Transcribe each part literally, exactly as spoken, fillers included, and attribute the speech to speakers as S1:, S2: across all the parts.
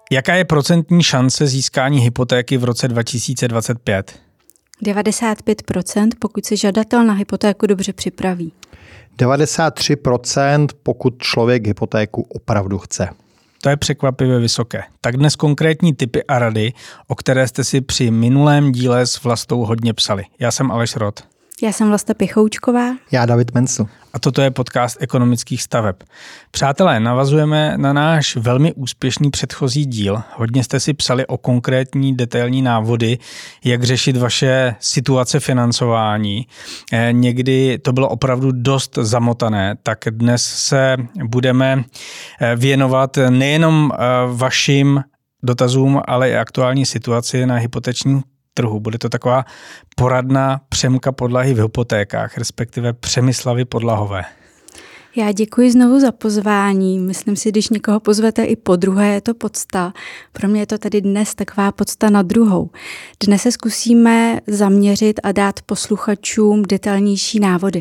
S1: Jaká je procentní šance získání hypotéky v roce dva tisíce dvacet pět?
S2: devadesát pět procent, pokud se žadatel na hypotéku dobře připraví.
S3: devadesát tři procent, pokud člověk hypotéku opravdu chce.
S1: To je překvapivě vysoké. Tak dnes konkrétní tipy a rady, o které jste si při minulém díle s Vlastou hodně psali. Já jsem Aleš Rod.
S2: Já jsem Vlasta Pichoučková.
S3: Já David Mencl.
S1: A toto je podcast ekonomických staveb. Přátelé, navazujeme na náš velmi úspěšný předchozí díl. Hodně jste si psali o konkrétní detailní návody, jak řešit vaše situace financování. Někdy to bylo opravdu dost zamotané, tak dnes se budeme věnovat nejenom vašim dotazům, ale i aktuální situaci na hypotečním trhu. Bude to taková poradná přemka podlahy v hypotékách, respektive Přemyslavy podlahové.
S2: Já děkuji znovu za pozvání. Myslím si, když někoho pozvete i po druhé, je to podsta. Pro mě je to tady dnes taková podsta na druhou. Dnes se zkusíme zaměřit a dát posluchačům detailnější návody.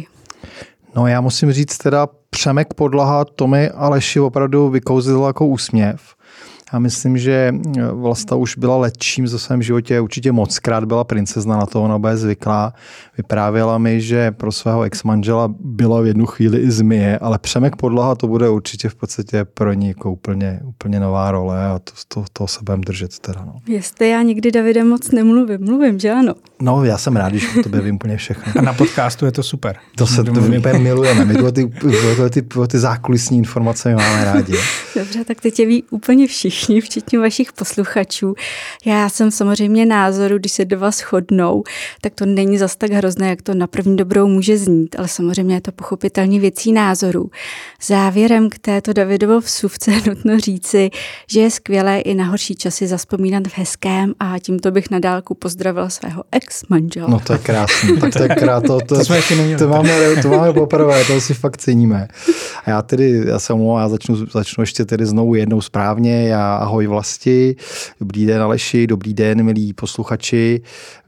S3: No já musím říct teda, Přemek podlaha, to mi Aleši opravdu vykouzlilo jako úsměv. Já myslím, že Vlasta už byla letčím za svém životě, určitě mockrát byla princezna, na to ona bude zvyklá. Vyprávěla mi, že pro svého ex-manžela byla v jednu chvíli i zmije, ale Přemek podlaha to bude určitě v podstatě pro ní jako úplně, úplně nová role a to, to, to se budeme držet teda. No.
S2: Jestli já nikdy, Davide, moc nemluvím, mluvím, že ano?
S3: No já jsem rád, když o tobě vím úplně všechno.
S1: A na podcastu je to super.
S3: To se to my milujeme, my tyhle ty, ty, ty, ty zákulisní informace máme rádi.
S2: Dobře, tak teď je ví úplně všichni, včetně vašich posluchačů. Já jsem samozřejmě názoru, když se do vás shodnou, tak to není zas tak hrozné, jak to na první dobrou může znít, ale samozřejmě je to pochopitelně věcí názoru. Závěrem k této Davidovo vsuvce nutno říci, že je skvělé i na horší časy zazpomínat v hezkém a tímto bych na dálku pozdravila svého ex-manžela.
S3: No to je krásný, tak to je krásný. To, to, to, to, máme, to máme poprvé, to si fakt ceníme. A já tedy, já se omlouvám, já začnu, začnu ještě tedy znovu jednou správně. Já ahoj Vlasti, dobrý den Aleši, dobrý den milí posluchači.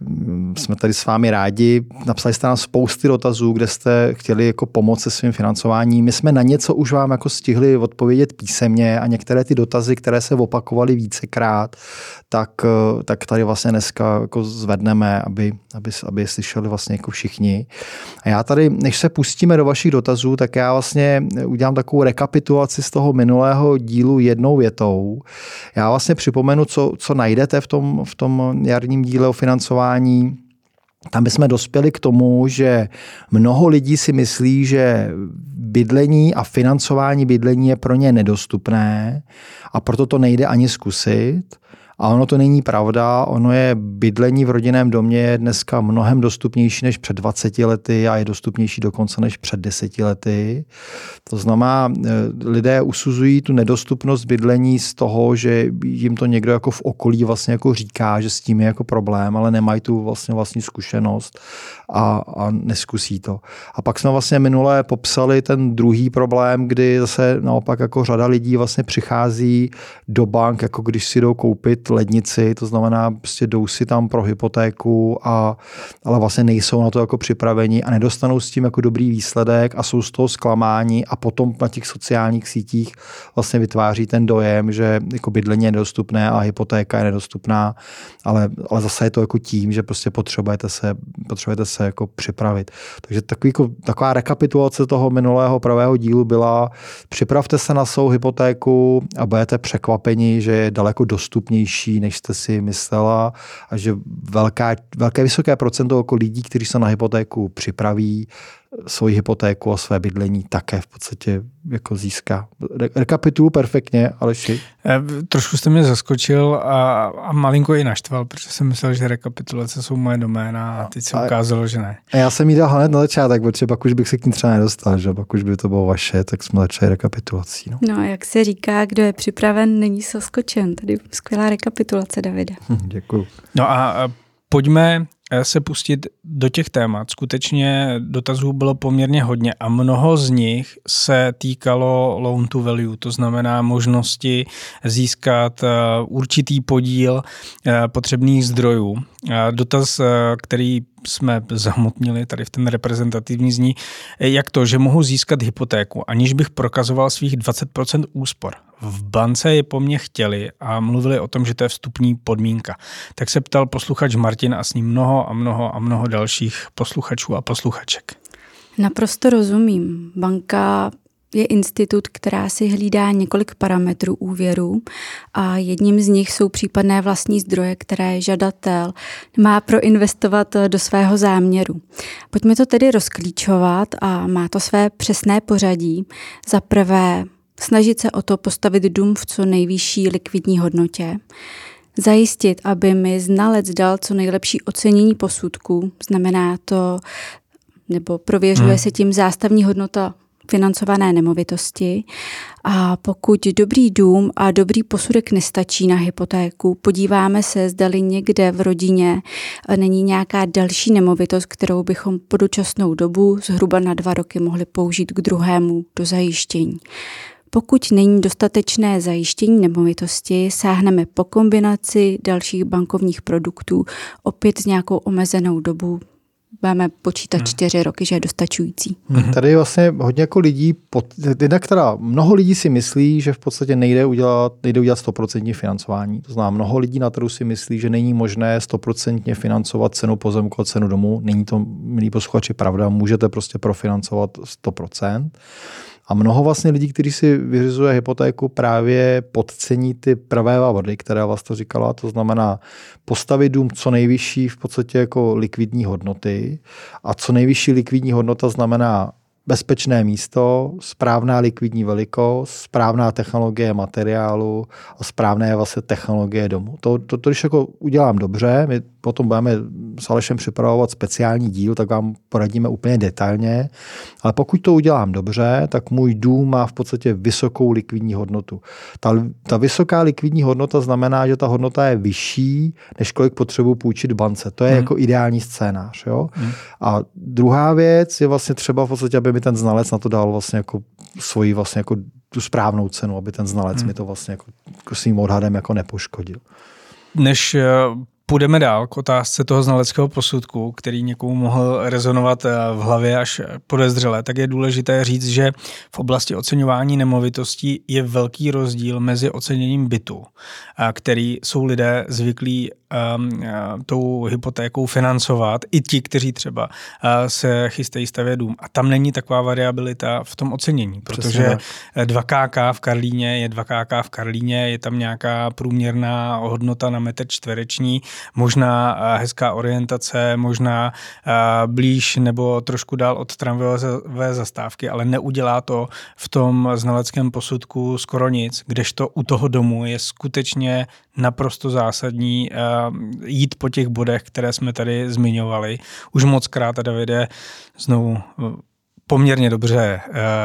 S3: Jsme tady s vámi rádi. Napsali jste nám spousty dotazů, kde jste chtěli jako pomoct se svým financováním. My jsme na něco už vám jako stihli odpovědět písemně a některé ty dotazy, které se opakovaly vícekrát, tak, tak tady vlastně dneska jako zvedneme, aby, aby, aby slyšeli vlastně jako všichni. A já tady, než se pustíme do vašich dotazů, tak já vlastně udělám takovou rekapitulaci z toho minulého dílu jednou větou. Já vlastně připomenu, co, co najdete v tom, v tom jarním díle o financování. Tam bychom dospěli k tomu, že mnoho lidí si myslí, že bydlení a financování bydlení je pro ně nedostupné a proto to nejde ani zkusit. A ono to není pravda, ono je bydlení v rodinném domě je dneska mnohem dostupnější než před dvaceti lety a je dostupnější dokonce než před deseti lety. To znamená, lidé usuzují tu nedostupnost bydlení z toho, že jim to někdo jako v okolí vlastně jako říká, že s tím je jako problém, ale nemají tu vlastně vlastní zkušenost a, a neskusí to. A pak jsme vlastně minule popsali ten druhý problém, kdy zase naopak jako řada lidí vlastně přichází do bank, jako když si jdou koupit lednici, to znamená, prostě jdou si tam pro hypotéku, a, ale vlastně nejsou na to jako připraveni a nedostanou s tím jako dobrý výsledek a jsou z toho zklamáni a potom na těch sociálních sítích vlastně vytváří ten dojem, že jako bydlení je nedostupné a hypotéka je nedostupná, ale, ale zase je to jako tím, že prostě potřebujete se, potřebujete se jako připravit. Takže takový, jako, taková rekapitulace toho minulého pravého dílu byla: připravte se na svou hypotéku a budete překvapeni, že je daleko dostupnější, než jste si myslela a že velká, velké vysoké procento jako lidí, kteří se na hypotéku připraví, svoji hypotéku a své bydlení také v podstatě jako získá. Rekapituluji perfektně, Aleši.
S1: Trošku jste mě zaskočil a, a malinko i naštval, protože jsem myslel, že rekapitulace jsou moje doména a teď se ukázalo, že ne.
S3: A já jsem jí dal hned na začátek, protože pak už bych se k ní třeba nedostal, že pak už by to bylo vaše, tak jsme začali rekapitulací. No,
S2: no a jak se říká, kdo je připraven, není zaskočen. Tady skvělá rekapitulace, Davide.
S3: Hm, děkuju.
S1: No a pojďme se pustit do těch témat. Skutečně dotazů bylo poměrně hodně a mnoho z nich se týkalo loan to value, to znamená možnosti získat určitý podíl potřebných zdrojů. Dotaz, který jsme zahmotnili, tady v ten reprezentativní zní, jak to, že mohu získat hypotéku, aniž bych prokazoval svých dvacet procent úspor. V bance je po mně chtěli a mluvili o tom, že to je vstupní podmínka. Tak se ptal posluchač Martin a s ním mnoho a mnoho a mnoho dalších posluchačů a posluchaček.
S2: Naprosto rozumím. Banka je institut, která si hlídá několik parametrů úvěru a jedním z nich jsou případné vlastní zdroje, které žadatel má proinvestovat do svého záměru. Pojďme to tedy rozklíčovat a má to své přesné pořadí. Za prvé snažit se o to postavit dům v co nejvyšší likvidní hodnotě. Zajistit, aby mi znalec dal co nejlepší ocenění posudku, znamená to, nebo prověřuje hmm. se tím zástavní hodnota financované nemovitosti. A pokud dobrý dům a dobrý posudek nestačí na hypotéku, podíváme se, zdali někde v rodině není nějaká další nemovitost, kterou bychom po dočasnou dobu zhruba na dva roky mohli použít k druhému do zajištění. Pokud není dostatečné zajištění nemovitosti, sáhneme po kombinaci dalších bankovních produktů, opět s nějakou omezenou dobu. Budeme počítat hmm. čtyři roky, že je dostačující.
S3: Hmm. Tady vlastně hodně jako lidí, pod, jednak teda mnoho lidí si myslí, že v podstatě nejde udělat, nejde udělat sto procent financování. To znamená, mnoho lidí na trhu si myslí, že není možné sto procent financovat cenu pozemku a cenu domu. Není to, milí posluchači, pravda. Můžete prostě profinancovat sto procent. A mnoho vlastně lidí, kteří si vyřizuje hypotéku, právě podcení ty pravé vady, které vás to říkala. To znamená postavit dům co nejvyšší v podstatě jako likvidní hodnoty. A co nejvyšší likvidní hodnota znamená bezpečné místo, správná likvidní velikost, správná technologie materiálu a správné vlastně technologie domu. To, to, to když jako udělám dobře, my potom budeme s Alešem připravovat speciální díl, tak vám poradíme úplně detailně, ale pokud to udělám dobře, tak můj dům má v podstatě vysokou likvidní hodnotu. Ta, ta vysoká likvidní hodnota znamená, že ta hodnota je vyšší, než kolik potřebuji půjčit bance. To je hmm. jako ideální scénář. Jo? Hmm. A druhá věc je vlastně třeba v podstatě, aby mi ten znalec na to dal vlastně jako svoji vlastně jako tu správnou cenu, aby ten znalec hmm. mi to vlastně jako, jako svým odhadem jako nepoškodil.
S1: Než půjdeme dál k otázce toho znaleckého posudku, který někomu mohl rezonovat v hlavě až podezřele, tak je důležité říct, že v oblasti oceňování nemovitostí je velký rozdíl mezi oceněním bytu, který jsou lidé zvyklí um, tou hypotékou financovat, i ti, kteří třeba uh, se chystají stavět dům. A tam není taková variabilita v tom ocenění, protože dva ká ká v Karlíně je dva ká ká v Karlíně, je tam nějaká průměrná hodnota na metr čtvereční, možná hezká orientace, možná blíž nebo trošku dál od tramvajové zastávky, ale neudělá to v tom znaleckém posudku skoro nic, kdežto u toho domu je skutečně naprosto zásadní jít po těch bodech, které jsme tady zmiňovali. Už moc krát a Davide znovu poměrně dobře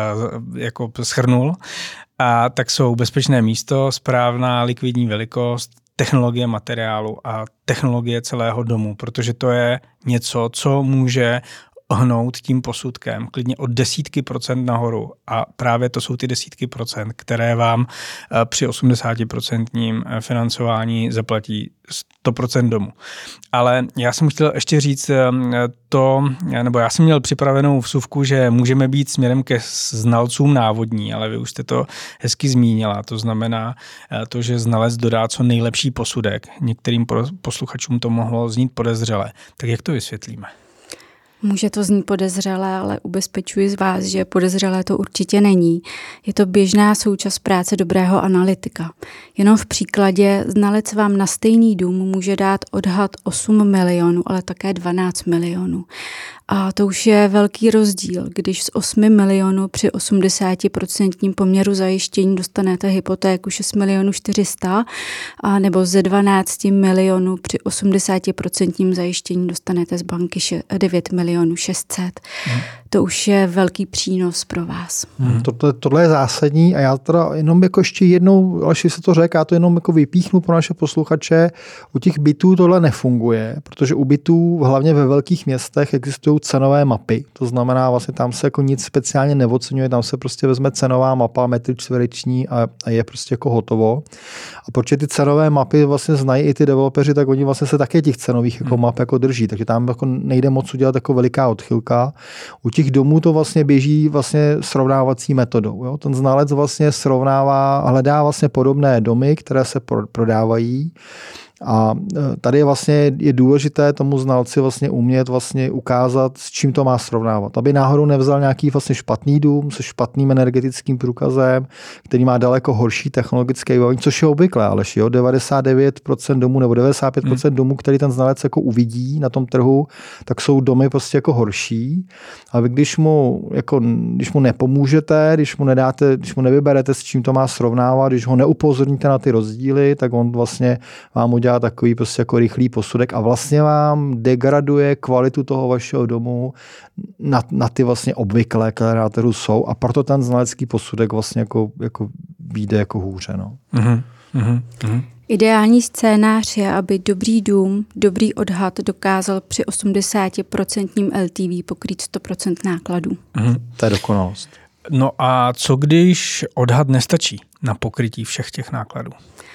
S1: jako shrnul. A tak jsou bezpečné místo, správná likvidní velikost, technologie materiálu a technologie celého domu, protože to je něco, co může hnout tím posudkem klidně od desítky procent nahoru a právě to jsou ty desítky procent, které vám při osmdesátiprocentním financování zaplatí sto procent domu. Ale já jsem chtěl ještě říct to, nebo já jsem měl připravenou vsuvku, že můžeme být směrem ke znalcům návodní, ale vy už jste to hezky zmínila. To znamená to, že znalec dodá co nejlepší posudek. Některým posluchačům to mohlo znít podezřele. Tak jak to vysvětlíme?
S2: Může to znít podezřelé, ale ubezpečuji z vás, že podezřelé to určitě není. Je to běžná součást práce dobrého analytika. Jenom v příkladě znalec vám na stejný dům může dát odhad osm milionů, ale také dvanáct milionů. A to už je velký rozdíl, když z osmi milionů při osmdesátiprocentním poměru zajištění dostanete hypotéku šest milionů čtyři sta, a nebo ze dvanácti milionů při osmdesátiprocentním zajištění dostanete z banky devět milionů šest set. Hmm. to už je velký přínos pro vás.
S3: Hmm. Tohle, tohle je zásadní a já teda jenom jako ještě jednou, Aleši se to řekl, já to jenom jako vypíchnu pro naše posluchače, u těch bytů tohle nefunguje, protože u bytů hlavně ve velkých městech existují cenové mapy, to znamená vlastně tam se jako nic speciálně neoceňuje, tam se prostě vezme cenová mapa, metry čtvereční a, a je prostě jako hotovo. A protože ty cenové mapy vlastně znají i ty developeři, tak oni vlastně se také těch cenových jako map jako drží, takže tam jako nejde moc udělat jako veliká odchylka. U těch domů to vlastně běží vlastně srovnávací metodou. Jo? Ten znalec vlastně srovnává, hledá vlastně podobné domy, které se prodávají. A tady je vlastně je důležité tomu znalci vlastně umět vlastně ukázat, s čím to má srovnávat. Aby náhodou nevzal nějaký vlastně špatný dům se špatným energetickým průkazem, který má daleko horší technologické vybavení, což je obvyklé, ale jo, devadesát devět procent domů nebo devadesát pět procent hmm. domů, který ten znalec jako uvidí na tom trhu, tak jsou domy prostě jako horší. A vy, když mu, jako, když mu nepomůžete, když mu nedáte, když mu nevyberete, s čím to má srovnávat, když ho neupozorníte na ty rozdíly, tak on vlastně vám udělá takový prostě jako rychlý posudek a vlastně vám degraduje kvalitu toho vašeho domu na, na ty vlastně obvyklé, které na trhu jsou a proto ten znalecký posudek vlastně jako, jako vyjde jako hůře. No.
S1: Mm-hmm. Mm-hmm.
S2: Ideální scénář je, aby dobrý dům, dobrý odhad dokázal při osmdesát procent L T V pokrýt sto procent nákladů.
S1: Mm-hmm.
S3: To je dokonalost.
S1: No a co když odhad nestačí na pokrytí všech těch nákladů?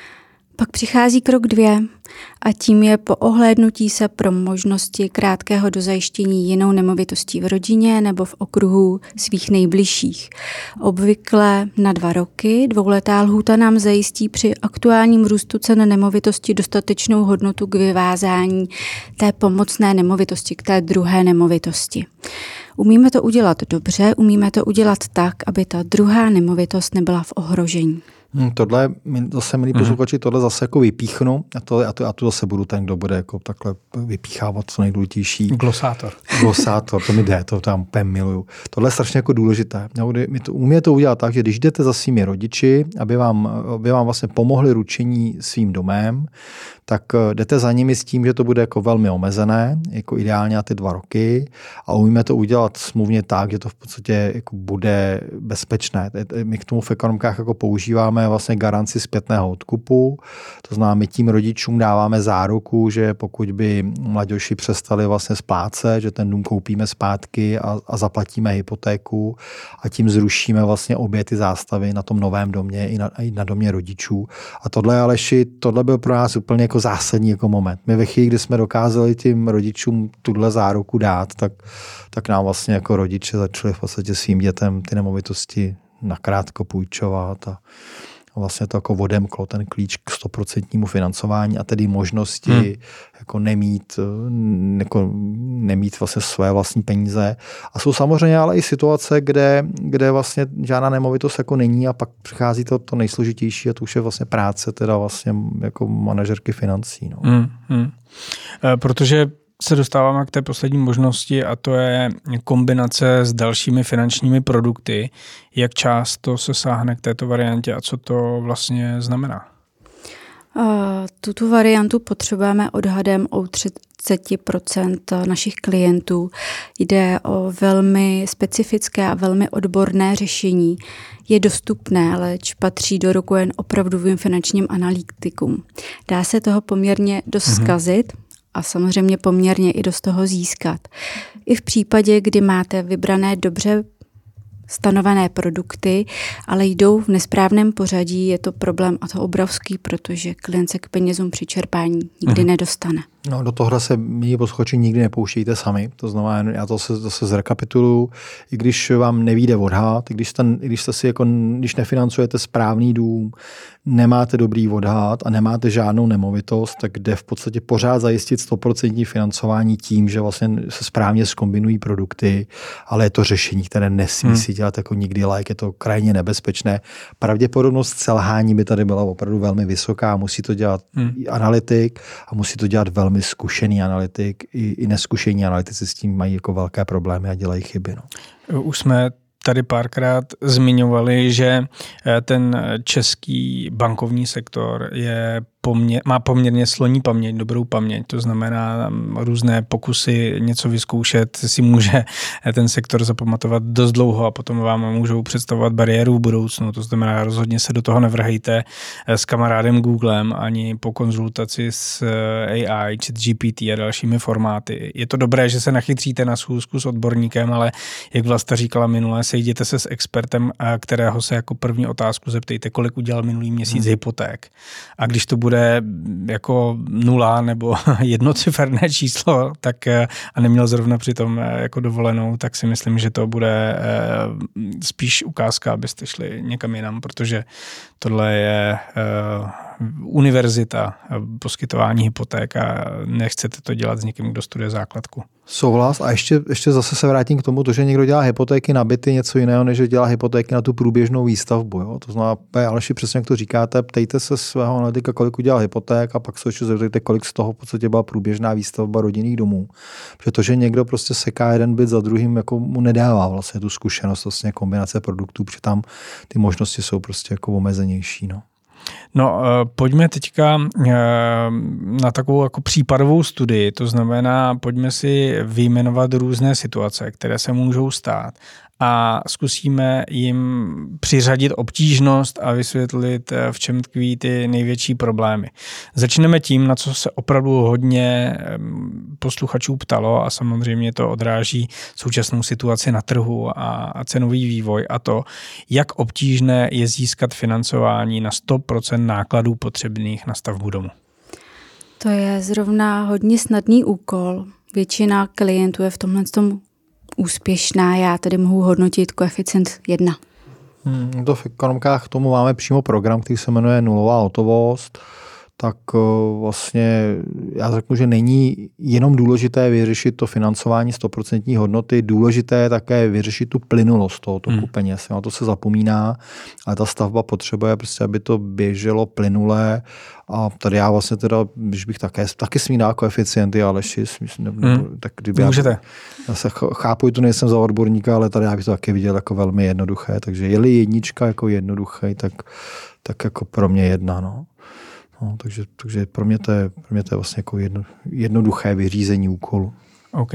S2: Pak přichází krok dvě a tím je po ohlédnutí se pro možnosti krátkého dozajištění jinou nemovitostí v rodině nebo v okruhu svých nejbližších. Obvykle na dva roky dvouletá lhůta nám zajistí při aktuálním růstu cen nemovitosti dostatečnou hodnotu k vyvázání té pomocné nemovitosti, k té druhé nemovitosti. Umíme to udělat dobře, umíme to udělat tak, aby ta druhá nemovitost nebyla v ohrožení.
S3: Hmm, tohle, zase milí posluchači, tohle zase jako vypíchnu a to, a, to, a to zase budu ten, kdo bude jako takhle vypíchávat co nejdůležitější.
S1: Glosátor.
S3: Glosátor, to mi jde, to tam úplně miluju. Tohle je strašně jako důležité. My to, umíme to udělat tak, že když jdete za svými rodiči, aby vám, aby vám vlastně pomohli ručení svým domem, tak jdete za nimi s tím, že to bude jako velmi omezené, jako ideálně na ty dva roky a umíme to udělat smluvně tak, že to v podstatě jako bude bezpečné. My k tomu v ekonomkách jako používáme vlastně garanci zpětného odkupu, to znamená, my tím rodičům dáváme záruku, že pokud by mladější přestali vlastně splácet, že ten dům koupíme zpátky a, a zaplatíme hypotéku a tím zrušíme vlastně obě ty zástavy na tom novém domě i na, i na domě rodičů. A tohle, Aleši, tohle byl pro nás úplně jako zásadní jako moment. My ve chvíli, kdy jsme dokázali tím rodičům tuhle záruku dát, tak, tak nám vlastně jako rodiče začali v podstatě svým dětem ty nemovitosti nakrátko půjčovat a vlastně to jako odemklo ten klíč k stoprocentnímu financování a tedy možnosti hmm. jako nemít, jako nemít vlastně své vlastní peníze. A jsou samozřejmě ale i situace, kde, kde vlastně žádná nemovitost jako není a pak přichází to, to nejsložitější a to už je vlastně práce teda vlastně jako manažerky financí. No.
S1: Hmm, hmm. E, protože se dostáváme k té poslední možnosti a to je kombinace s dalšími finančními produkty. Jak často se sáhne k této variantě a co to vlastně znamená?
S2: Uh, tuto variantu potřebujeme odhadem o třicet procent našich klientů. Jde o velmi specifické a velmi odborné řešení. Je dostupné, leč patří do ruku jen opravdovým finančním analytikům. Dá se toho poměrně dost zkazit, mm-hmm. a samozřejmě poměrně i dost toho získat. I v případě, kdy máte vybrané dobře stanovené produkty, ale jdou v nesprávném pořadí, je to problém a to obrovský, protože klient se k penězům při čerpání nikdy hmm. nedostane.
S3: No, do tohle se milí posluchači nikdy nepouštějte sami. To znamená, já to se zase zrekapituluju, i když vám nevyjde odhad, i když, ten, i když, jste si jako, když nefinancujete správný dům, nemáte dobrý odhad a nemáte žádnou nemovitost, tak jde v podstatě pořád zajistit sto procent financování tím, že vlastně se správně zkombinují produkty, ale je to řešení, které nesmí hmm. si dělat jako nikdy like, je to krajně nebezpečné. Pravděpodobnost selhání by tady byla opravdu velmi vysoká, musí to dělat hmm. i analytik a musí to dělat velmi zkušený analytik, i, i neskušení analytici s tím mají jako velké problémy a dělají chyby. No.
S1: Už jsme tady párkrát zmiňovali, že ten český bankovní sektor je poměr, má poměrně sloní paměť, dobrou paměť, to znamená různé pokusy něco vyzkoušet, si může ten sektor zapamatovat dost dlouho a potom vám můžou představovat bariéru v budoucnu, to znamená rozhodně se do toho nevrhejte s kamarádem Googlem ani po konzultaci s A I, ChatGPT a dalšími formáty. Je to dobré, že se nachytříte na schůzku s odborníkem, ale jak Vlasta říkala minule, sejděte se s expertem, kterého se jako první otázku zeptejte, kolik udělal minulý měsíc hmm. hypoték. A když to bude jako nula nebo jednociferné číslo, tak a neměl zrovna přitom jako dovolenou, tak si myslím, že to bude spíš ukázka, abyste šli někam jinam, protože tohle je univerzita poskytování hypoték a nechcete to dělat s někým, kdo studuje základku.
S3: Souhlas. A ještě, ještě zase se vrátím k tomu, to, že někdo dělá hypotéky na byty, něco jiného, než že dělá hypotéky na tu průběžnou výstavbu. Jo? To znamená, Aleši, přesně jak to říkáte, ptejte se svého analytika, kolik udělal hypoték a pak se ještě zeptejte, kolik z toho v podstatě byla průběžná výstavba rodinných domů. Protože to, že někdo prostě seká jeden byt za druhým, jako mu nedává vlastně tu zkušenost, vlastně kombinace produktů, protože tam ty možnosti jsou prostě jako omezenější. No.
S1: No, pojďme teďka na takovou jako případovou studii, to znamená, pojďme si vyjmenovat různé situace, které se můžou stát a zkusíme jim přiřadit obtížnost a vysvětlit, v čem tkví ty největší problémy. Začneme tím, na co se opravdu hodně posluchačů ptalo a samozřejmě to odráží současnou situaci na trhu a cenový vývoj a to, jak obtížné je získat financování na sto procent nákladů potřebných na stavbu domu.
S2: To je zrovna hodně snadný úkol. Většina klientů je v tomhle tom úspěšná, já tedy mohu hodnotit koeficient jedna.
S3: Hmm, to v ekonomkách k tomu máme přímo program, který se jmenuje nulová hotovost, tak vlastně já řeknu, že není jenom důležité vyřešit to financování sto procent hodnoty, důležité je také vyřešit tu plynulost toho toku hmm. peněz. Na to se zapomíná, ale ta stavba potřebuje prostě, aby to běželo plynulé a tady já vlastně teda, když bych také, taky smí dát koeficienty, ale hmm. tak kdyby
S1: Můžete.
S3: Já, já se chápu, že tu nejsem za odborníka, ale tady já bych to taky viděl jako velmi jednoduché, takže je-li jednička jako jednoduché, tak, tak jako pro mě jedna, no. No, takže, takže pro mě to je, pro mě to je vlastně jako jedno, jednoduché vyřízení úkolu.
S1: OK.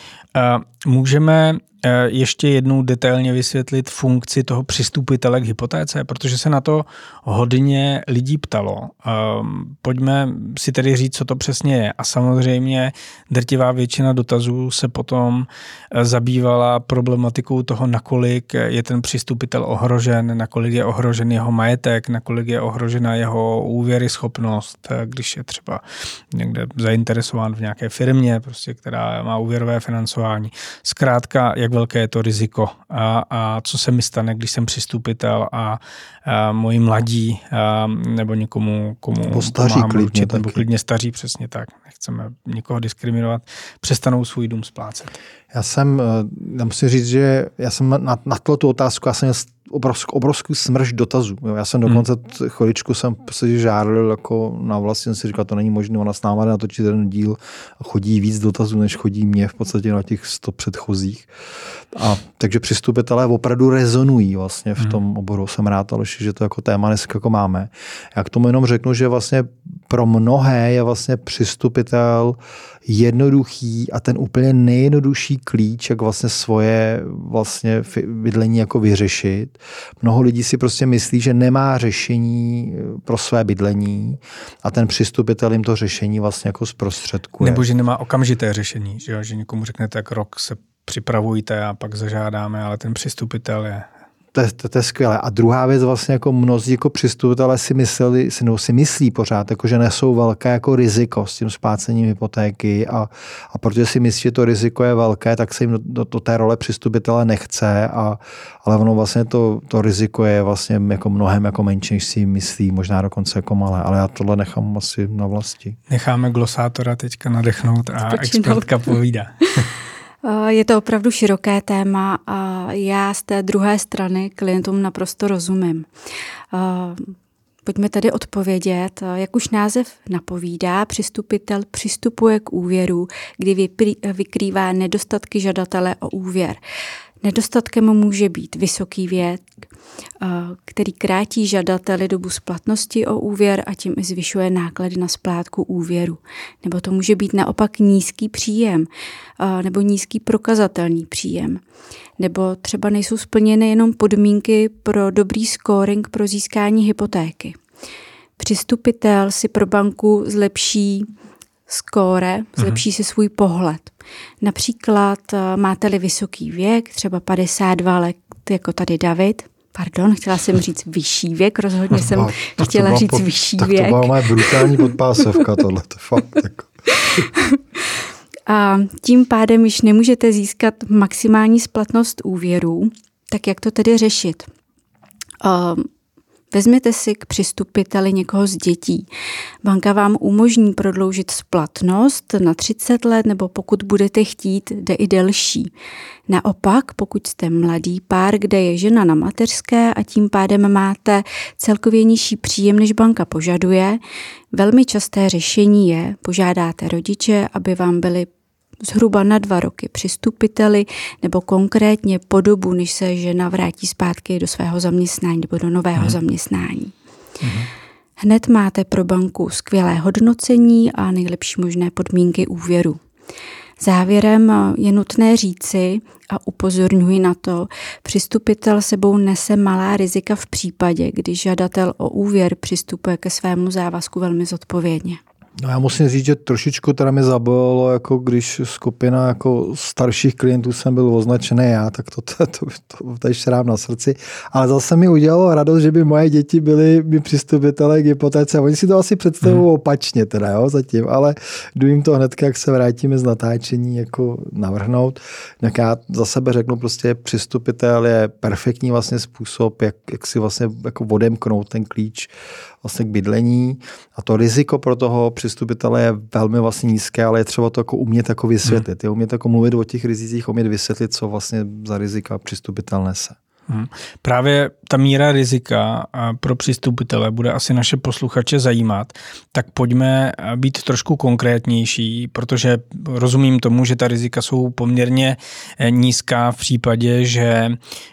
S1: Uh, můžeme uh, ještě jednou detailně vysvětlit funkci toho přistupitele k hypotéce, protože se na to hodně lidí ptalo. Uh, pojďme si tedy říct, co to přesně je. A samozřejmě drtivá většina dotazů se potom uh, zabývala problematikou toho, nakolik je ten přistupitel ohrožen, nakolik je ohrožen jeho majetek, nakolik je ohrožena jeho úvěryschopnost, když je třeba někde zainteresován v nějaké firmě, prostě, která má úvěrové financování. Zkrátka, jak velké je to riziko a, a co se mi stane, když jsem přistupitel a, a moji mladí a, nebo někomu, komu
S3: staří,
S1: pomáhám
S3: klidně,
S1: určit, nebo klidně staří, přesně tak. Nechceme nikoho diskriminovat, přestanou svůj dům splácet.
S3: Já jsem, já musím říct, že já jsem na, na tu otázku, já jsem měl obrovský, obrovský smrš dotazů. Jo. Já jsem dokonce hmm. chviličku jsem se žárlil jako na vlastně, jsem si říkal, to není možné, ona s náma natočit ten díl a chodí víc dotazů, než chodí mě v podstatě na těch sto předchozích. A takže přistupitelé opravdu rezonují vlastně v tom oboru. Jsem rád, ale že to jako téma dneska jako máme. Já k tomu jenom řeknu, že vlastně pro mnohé je vlastně přistupitel jednoduchý a ten úplně nejjednodušší klíč, jak vlastně svoje vlastně bydlení jako vyřešit. Mnoho lidí si prostě myslí, že nemá řešení pro své bydlení a ten přistupitel jim to řešení vlastně jako zprostředkuje.
S1: Nebo že nemá okamžité řešení, že, že někomu řeknete, jak rok se připravujte a pak zažádáme, ale ten přistupitel je...
S3: To je, to, to je skvělé. A druhá věc vlastně jako mnozí jako přistupitelé si mysleli, si, no, si myslí pořád, jako, že nesou velké jako riziko s tím splácením hypotéky a, a protože si myslí, že to riziko je velké, tak se jim do, do, do té role přistupitele nechce, a, ale ono vlastně to, to riziko je vlastně jako mnohem jako menší, než si myslí, možná dokonce jako malé, ale já tohle nechám asi na vlasti.
S1: Necháme glosátora teďka nadechnout a Spočinout. Expertka povídá.
S2: Je to opravdu široké téma a já z té druhé strany klientům naprosto rozumím. Pojďme tedy odpovědět. Jak už název napovídá, přistupitel přistupuje k úvěru, kdy vykrývá nedostatky žadatele o úvěr. Nedostatkem může být vysoký věk, který krátí žadateli dobu splatnosti o úvěr a tím i zvyšuje náklady na splátku úvěru. Nebo to může být naopak nízký příjem nebo nízký prokazatelný příjem. Nebo třeba nejsou splněny jenom podmínky pro dobrý scoring pro získání hypotéky. Přistupitel si pro banku zlepší skóre, zlepší si svůj pohled. Například máte-li vysoký věk, třeba padesát dva let, jako tady David, pardon, chtěla jsem říct vyšší věk, rozhodně jsem no, chtěla říct pod, vyšší
S3: tak
S2: věk.
S3: Tak to byla moje brutální podpásovka, tohle, to fakt jako.
S2: A tím pádem již nemůžete získat maximální splatnost úvěrů, tak jak to tedy řešit? Um, Vezměte si k přistupiteli někoho z dětí. Banka vám umožní prodloužit splatnost na třicet let, nebo pokud budete chtít, jde i delší. Naopak, pokud jste mladý pár, kde je žena na mateřské a tím pádem máte celkově nižší příjem, než banka požaduje, velmi časté řešení je, požádáte rodiče, aby vám byli zhruba na dva roky přistupiteli nebo konkrétně po dobu, než se žena vrátí zpátky do svého zaměstnání nebo do nového hmm. zaměstnání. Hmm. Hned máte pro banku skvělé hodnocení a nejlepší možné podmínky úvěru. Závěrem je nutné říci a upozorňuji na to, přistupitel sebou nese malá rizika v případě, kdy žadatel o úvěr přistupuje ke svému závazku velmi zodpovědně.
S3: No já musím říct, že trošičku teda mi zabolelo, jako když skupina jako starších klientů jsem byl označený já, tak to, to, to, to tady šrám na srdci. Ale zase mi udělalo radost, že by moje děti byly mi přistupitelé k hypotéce. Oni si to asi představují hmm. opačně teda, jo, zatím, ale jdu jim to hnedka, jak se vrátíme z natáčení, jako navrhnout. Tak já za sebe řeknu prostě, přistupitel je perfektní vlastně způsob, jak, jak si vlastně jako odemknout ten klíč vlastně k bydlení a to riziko pro toho přistupitele je velmi vlastně nízké, ale je třeba to jako umět jako vysvětlit. Hmm. Je umět jako mluvit o těch rizicích, umět vysvětlit, co vlastně za rizika přistupitel nese.
S1: Hmm. Právě ta míra rizika pro přistupitele bude asi naše posluchače zajímat, tak pojďme být trošku konkrétnější, protože rozumím tomu, že ta rizika jsou poměrně nízká v případě, že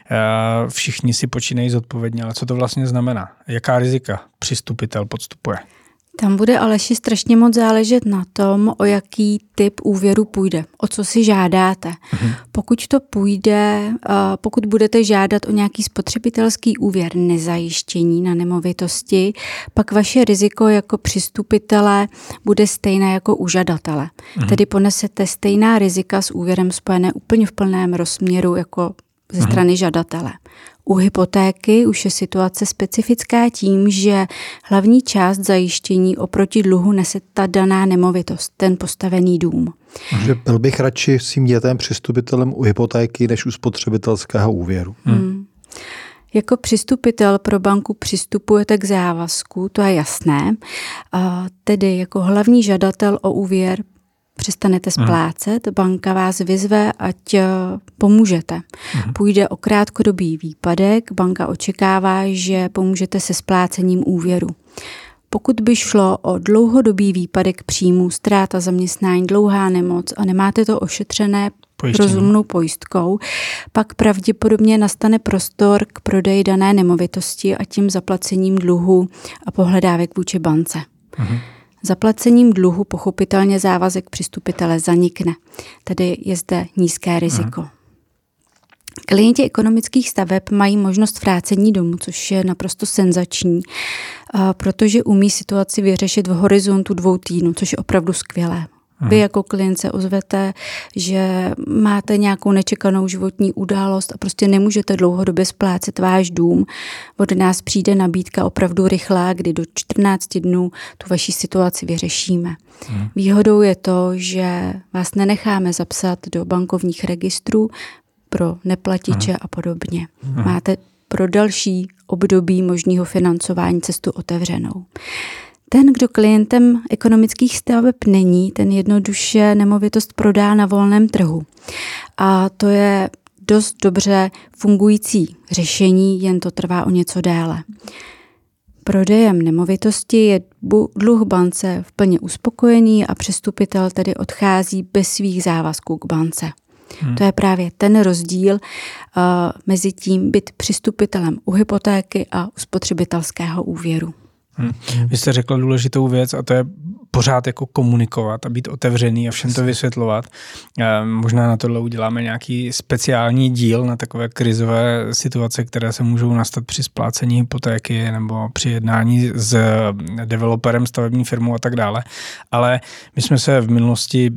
S1: všichni si počínají zodpovědně, ale co to vlastně znamená? Jaká rizika přistupitel podstupuje?
S2: Tam bude Aleši strašně moc záležet na tom, o jaký typ úvěru půjde, o co si žádáte. Mhm. Pokud to půjde, pokud budete žádat o nějaký spotřebitelský úvěr nezajištění na nemovitosti, pak vaše riziko jako přistupitele bude stejné jako u žadatele. Mhm. Tedy ponesete stejná rizika s úvěrem spojené úplně v plném rozměru jako ze strany žadatele. U hypotéky už je situace specifická tím, že hlavní část zajištění oproti dluhu nese ta daná nemovitost, ten postavený dům.
S3: Takže byl bych radši svým dětem přistupitelem u hypotéky než u spotřebitelského úvěru.
S2: Hmm. Hmm. Jako přistupitel pro banku přistupujete k závazku, to je jasné. A tedy jako hlavní žadatel o úvěr přestanete splácet, banka vás vyzve, ať pomůžete. Uhum. Půjde o krátkodobý výpadek, banka očekává, že pomůžete se splácením úvěru. Pokud by šlo o dlouhodobý výpadek příjmů, ztráta zaměstnání, dlouhá nemoc a nemáte to ošetřené Pojištění. rozumnou pojistkou, pak pravděpodobně nastane prostor k prodeji dané nemovitosti a tím zaplacením dluhu a pohledávek vůči bance. Uhum. Zaplacením dluhu pochopitelně závazek přistupitele zanikne, tedy je zde nízké riziko. Hmm. Klienti ekonomických staveb mají možnost vrácení domů, což je naprosto senzační, protože umí situaci vyřešit v horizontu dvou týdnů, což je opravdu skvělé. Vy jako klient se ozvete, že máte nějakou nečekanou životní událost a prostě nemůžete dlouhodobě splácet váš dům. Od nás přijde nabídka opravdu rychlá, kdy do čtrnácti dnů tu vaši situaci vyřešíme. Hmm. Výhodou je to, že vás nenecháme zapsat do bankovních registrů pro neplatiče hmm. a podobně. Hmm. Máte pro další období možného financování cestu otevřenou. Ten, kdo klientem ekonomických staveb není, ten jednoduše nemovitost prodá na volném trhu. A to je dost dobře fungující řešení, jen to trvá o něco déle. Prodejem nemovitosti je dluh bance plně uspokojený a přestupitel tedy odchází bez svých závazků k bance. Hmm. To je právě ten rozdíl uh, mezi tím být přistupitelem u hypotéky a u spotřebitelského úvěru.
S1: Hmm. Vy jste řekla důležitou věc a to je pořád jako komunikovat a být otevřený a všem to vysvětlovat. Možná na tohle uděláme nějaký speciální díl na takové krizové situace, které se můžou nastat při splácení hypotéky nebo při jednání s developerem, stavební firmou a tak dále. Ale my jsme se v minulosti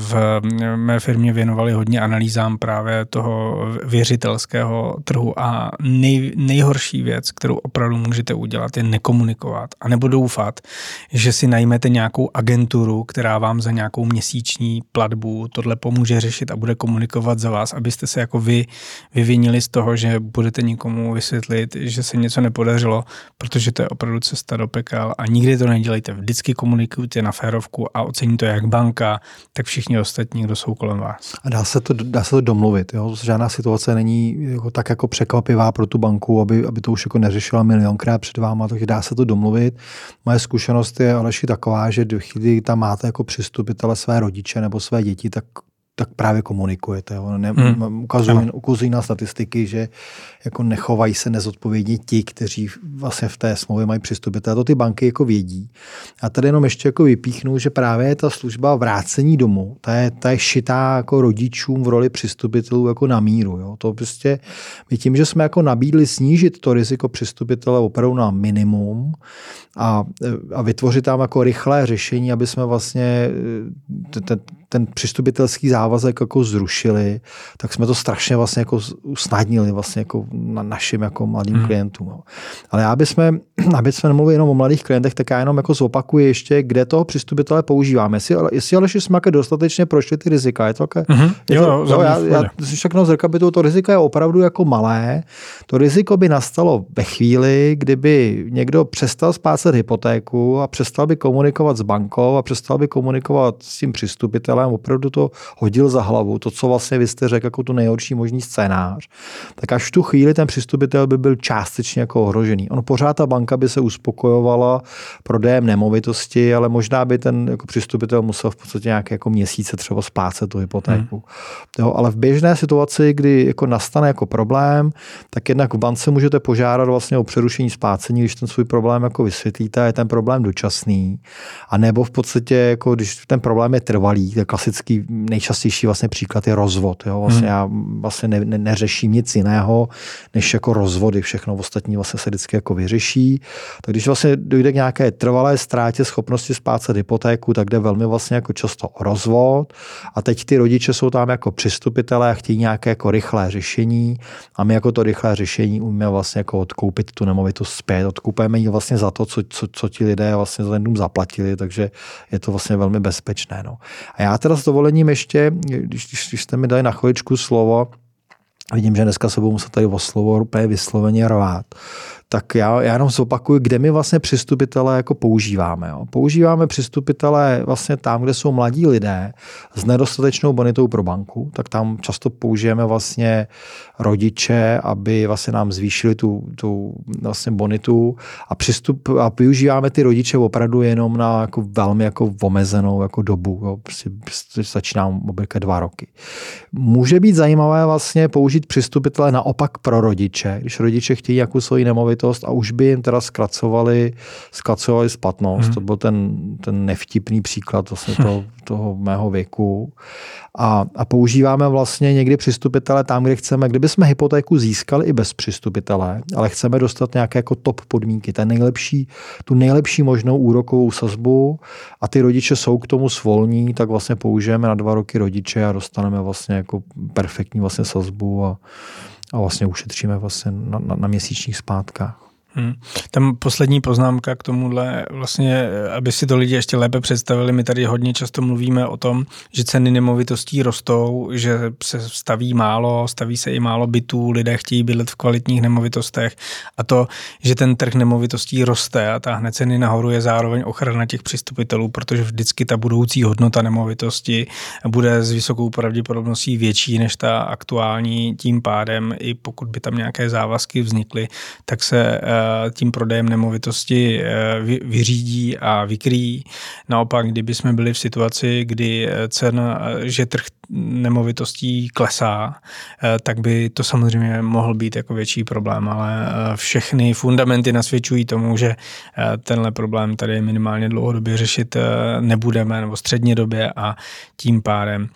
S1: v mé firmě věnovali hodně analýzám právě toho věřitelského trhu a nej, nejhorší věc, kterou opravdu můžete udělat, je nekomunikovat a nebo doufat, že si najmete nějakou agenturu, která vám za nějakou měsíční platbu tohle pomůže řešit a bude komunikovat za vás, abyste se jako vy vyvinili z toho, že budete nikomu vysvětlit, že se něco nepodařilo, protože to je opravdu cesta do pekel a nikdy to nedělejte. Vždycky komunikujte na férovku a ocení to jak banka, tak všichni ostatní, kdo jsou kolem vás.
S3: A dá se to, dá se to domluvit. Jo? Žádná situace není jako tak jako překvapivá pro tu banku, aby, aby to už jako neřešila milionkrát před váma, takže dá se to domluvit. Moje zkušenost je Aleši taková, že do chvíli tam máte jako přistupitele své rodiče nebo své děti, tak tak právě komunikujete. Jo. Ne, hmm. ukazují, ukazují na statistiky, že jako nechovají se nezodpovědně ti, kteří vlastně v té smlouvě mají přistupitele. To ty banky jako vědí. A tady jenom ještě jako vypíchnu, že právě ta služba vrácení domů, ta je, ta je šitá jako rodičům v roli přistupitelů jako na míru. Jo. To prostě my tím, že jsme jako nabídli snížit to riziko přistupitele opravdu na minimum a, a vytvořit tam jako rychlé řešení, aby jsme vlastně ten, ten přistupitelský závazek jako zrušili, tak jsme to strašně vlastně jako usnadnili vlastně jako na našim jako mladým hmm. klientům. Jo. Ale aby jsme, aby jsme nemluvili jenom o mladých klientech, tak já jenom jako zopakuji ještě, kde toho přistupitele používáme. Jestli, jestli ale jsme dostatečně prošli ty rizika, je to také...
S1: Mm-hmm.
S3: Je to, jo, jo, já, já všechno zrekapituluji, to riziko je opravdu jako malé. To riziko by nastalo ve chvíli, kdyby někdo přestal splácet hypotéku a přestal by komunikovat s bankou a přestal by komunikovat s tím přistupitelem, opravdu to hodil za hlavu, to, co vlastně vy jste řekl jako tu nejhorší možný scénář, tak až v tu chvíli ten přistupitel by byl částečně jako ohrožený. Ono pořád ta banka by se uspokojovala prodejem nemovitosti, ale možná by ten jako přistupitel musel v podstatě nějaké jako měsíce třeba splácet tu hypotéku. Hmm. Jo, ale v běžné situaci, kdy jako nastane jako problém, tak jednak v bance můžete požádat vlastně o přerušení splácení, když ten svůj problém jako vysvětlíte, je ten problém dočasný, a nebo v podstatě jako když ten problém je trvalý, tak klasický nejčastější vlastně příklad je rozvod. Jo? Vlastně hmm. já vlastně ne, ne, neřeším nic jiného, než jako rozvody. Všechno ostatní vlastně se vždycky jako vyřeší. Tak když vlastně dojde k nějaké trvalé ztrátě schopnosti splácet hypotéku, tak jde velmi vlastně jako často o rozvod. A teď ty rodiče jsou tam jako přistupitelé a chtějí nějaké jako rychlé řešení. A my jako to rychlé řešení umíme vlastně jako odkoupit tu nemovitost zpět. Odkupujeme ji vlastně za to, co, co, co ti lidé vlastně za ten dům zaplatili, takže je to vlastně velmi bezpečné. No. A já teda s dovolením ještě, když, když, když jste mi dali na chviličku slovo, vidím, že dneska se budu muset tady o slovo úplně vysloveně rvát, tak já, já jenom zopakuju, kde my vlastně přistupitele jako používáme. Jo. Používáme přistupitele vlastně tam, kde jsou mladí lidé s nedostatečnou bonitou pro banku, tak tam často použijeme vlastně rodiče, aby vlastně nám zvýšili tu, tu vlastně bonitu a přistup a využíváme ty rodiče opravdu jenom na jako velmi jako omezenou jako dobu. Jo. Prostě, prostě začínám obvykle dva roky. Může být zajímavé vlastně použít přistupitele naopak pro rodiče, když rodiče chtějí jakou svoji nemovitost a už by jim teda zkracovali, zkracovali splatnost. Hmm. To byl ten, ten nevtipný příklad vlastně toho, toho mého věku. A, a používáme vlastně někdy přistupitele tam, kde chceme, kdyby jsme hypotéku získali i bez přistupitele, ale chceme dostat nějaké jako top podmínky, ten nejlepší, tu nejlepší možnou úrokovou sazbu a ty rodiče jsou k tomu svolní, tak vlastně použijeme na dva roky rodiče a dostaneme vlastně jako perfektní vlastně sazbu a a vlastně ušetříme vlastně na, na, na měsíčních splátkách.
S1: Hmm. Tam poslední poznámka k tomuhle, vlastně, aby si to lidi ještě lépe představili, my tady hodně často mluvíme o tom, že ceny nemovitostí rostou, že se staví málo, staví se i málo bytů, lidé chtějí bydlet v kvalitních nemovitostech a to, že ten trh nemovitostí roste a táhne ceny nahoru, je zároveň ochrana těch přistupitelů, protože vždycky ta budoucí hodnota nemovitosti bude s vysokou pravděpodobností větší než ta aktuální, tím pádem i pokud by tam nějaké závazky vznikly, tak se tím prodejem nemovitosti vyřídí a vykryjí. Naopak, kdyby jsme byli v situaci, kdy cena, že trh nemovitostí klesá, tak by to samozřejmě mohl být jako větší problém, ale všechny fundamenty nasvědčují tomu, že tenhle problém tady minimálně dlouhodobě řešit nebudeme, nebo střednědobě, a tím pádem,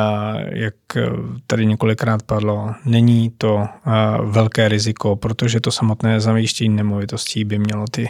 S1: jak tady několikrát padlo, není to velké riziko, protože to samotné zajištění nemovitostí by mělo ty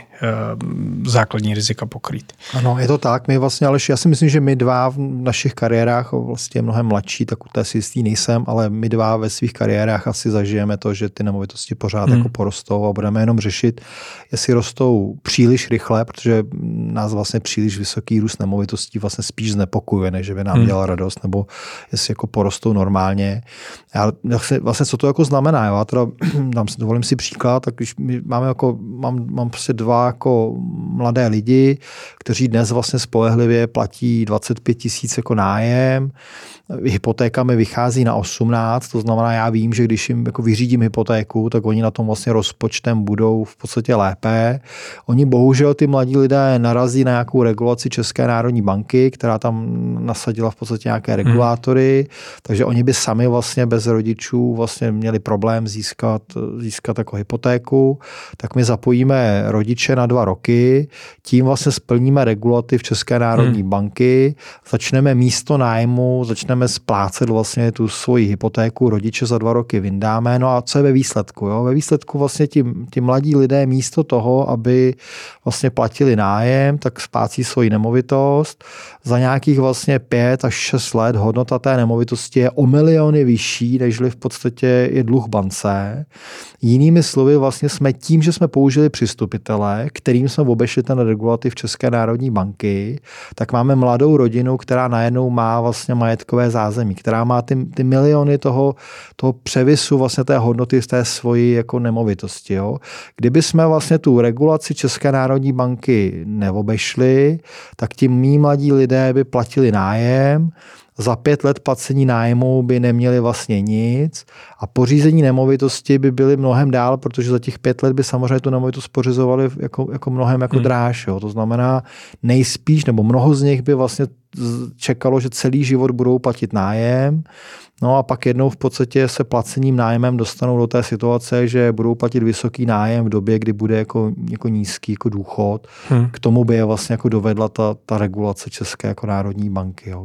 S1: základní rizika pokrýt.
S3: Ano, je to tak. My vlastně, ale já si myslím, že my dva v našich kariérách, vlastně mnohem mladší, tak u té si jistý nejsem, ale my dva ve svých kariérách asi zažijeme to, že ty nemovitosti pořád hmm. jako porostou a budeme jenom řešit, jestli rostou příliš rychle, protože nás vlastně příliš vysoký růst nemovitostí vlastně spíš znepokojuje, než by nám hmm. dělal radost, nebo jestli jako porostou normálně. Já, vlastně co to jako znamená? Já teda dám si, dovolím si příklad, tak když my máme jako, mám, mám prostě dva jako mladé lidi, kteří dnes vlastně spolehlivě platí dvacet pět tisíc jako nájem, hypotéka mi vychází na osmnáct, to znamená, já vím, že když jim jako vyřídím hypotéku, tak oni na tom vlastně rozpočtem budou v podstatě lépe. Oni bohužel, ty mladí lidé, narazí na nějakou regulaci České národní banky, která tam nasadila v podstatě nějaké regulátory, hmm. takže oni by sami vlastně bez rodičů vlastně měli problém získat, získat jako hypotéku, tak my zapojíme rodiče na dva roky, tím vlastně splníme regulativ České národní hmm. banky, začneme místo nájmu, začneme splácet vlastně tu svoji hypotéku, rodiče za dva roky vyndáme. No a co je ve výsledku? Jo? Ve výsledku vlastně ti, ti mladí lidé místo toho, aby vlastně platili nájem, tak splácí svoji nemovitost. Za nějakých vlastně pět až šest let hodnota té nemovitosti je o miliony vyšší, nežli v podstatě je dluh bance. Jinými slovy vlastně jsme tím, že jsme použili přistupitele, kterým jsme obešli ten regulativ České národní banky, tak máme mladou rodinu, která najednou má vlastně majetkové zázemí, která má ty, ty miliony toho, toho převisu vlastně té hodnoty z té svojí jako nemovitosti. Jo. Kdyby jsme vlastně tu regulaci České národní banky neobešli, tak ti mý mladí lidé by platili nájem, za pět let placení nájmu by neměli vlastně nic a pořízení nemovitosti by byly mnohem dál, protože za těch pět let by samozřejmě tu nemovitost pořizovali jako, jako mnohem jako hmm. dráž. Jo. To znamená nejspíš, nebo mnoho z nich by vlastně čekalo, že celý život budou platit nájem, no a pak jednou v podstatě se placením nájemem dostanou do té situace, že budou platit vysoký nájem v době, kdy bude jako, jako nízký jako důchod. Hmm. K tomu by je vlastně jako dovedla ta, ta regulace České jako národní banky. Jo.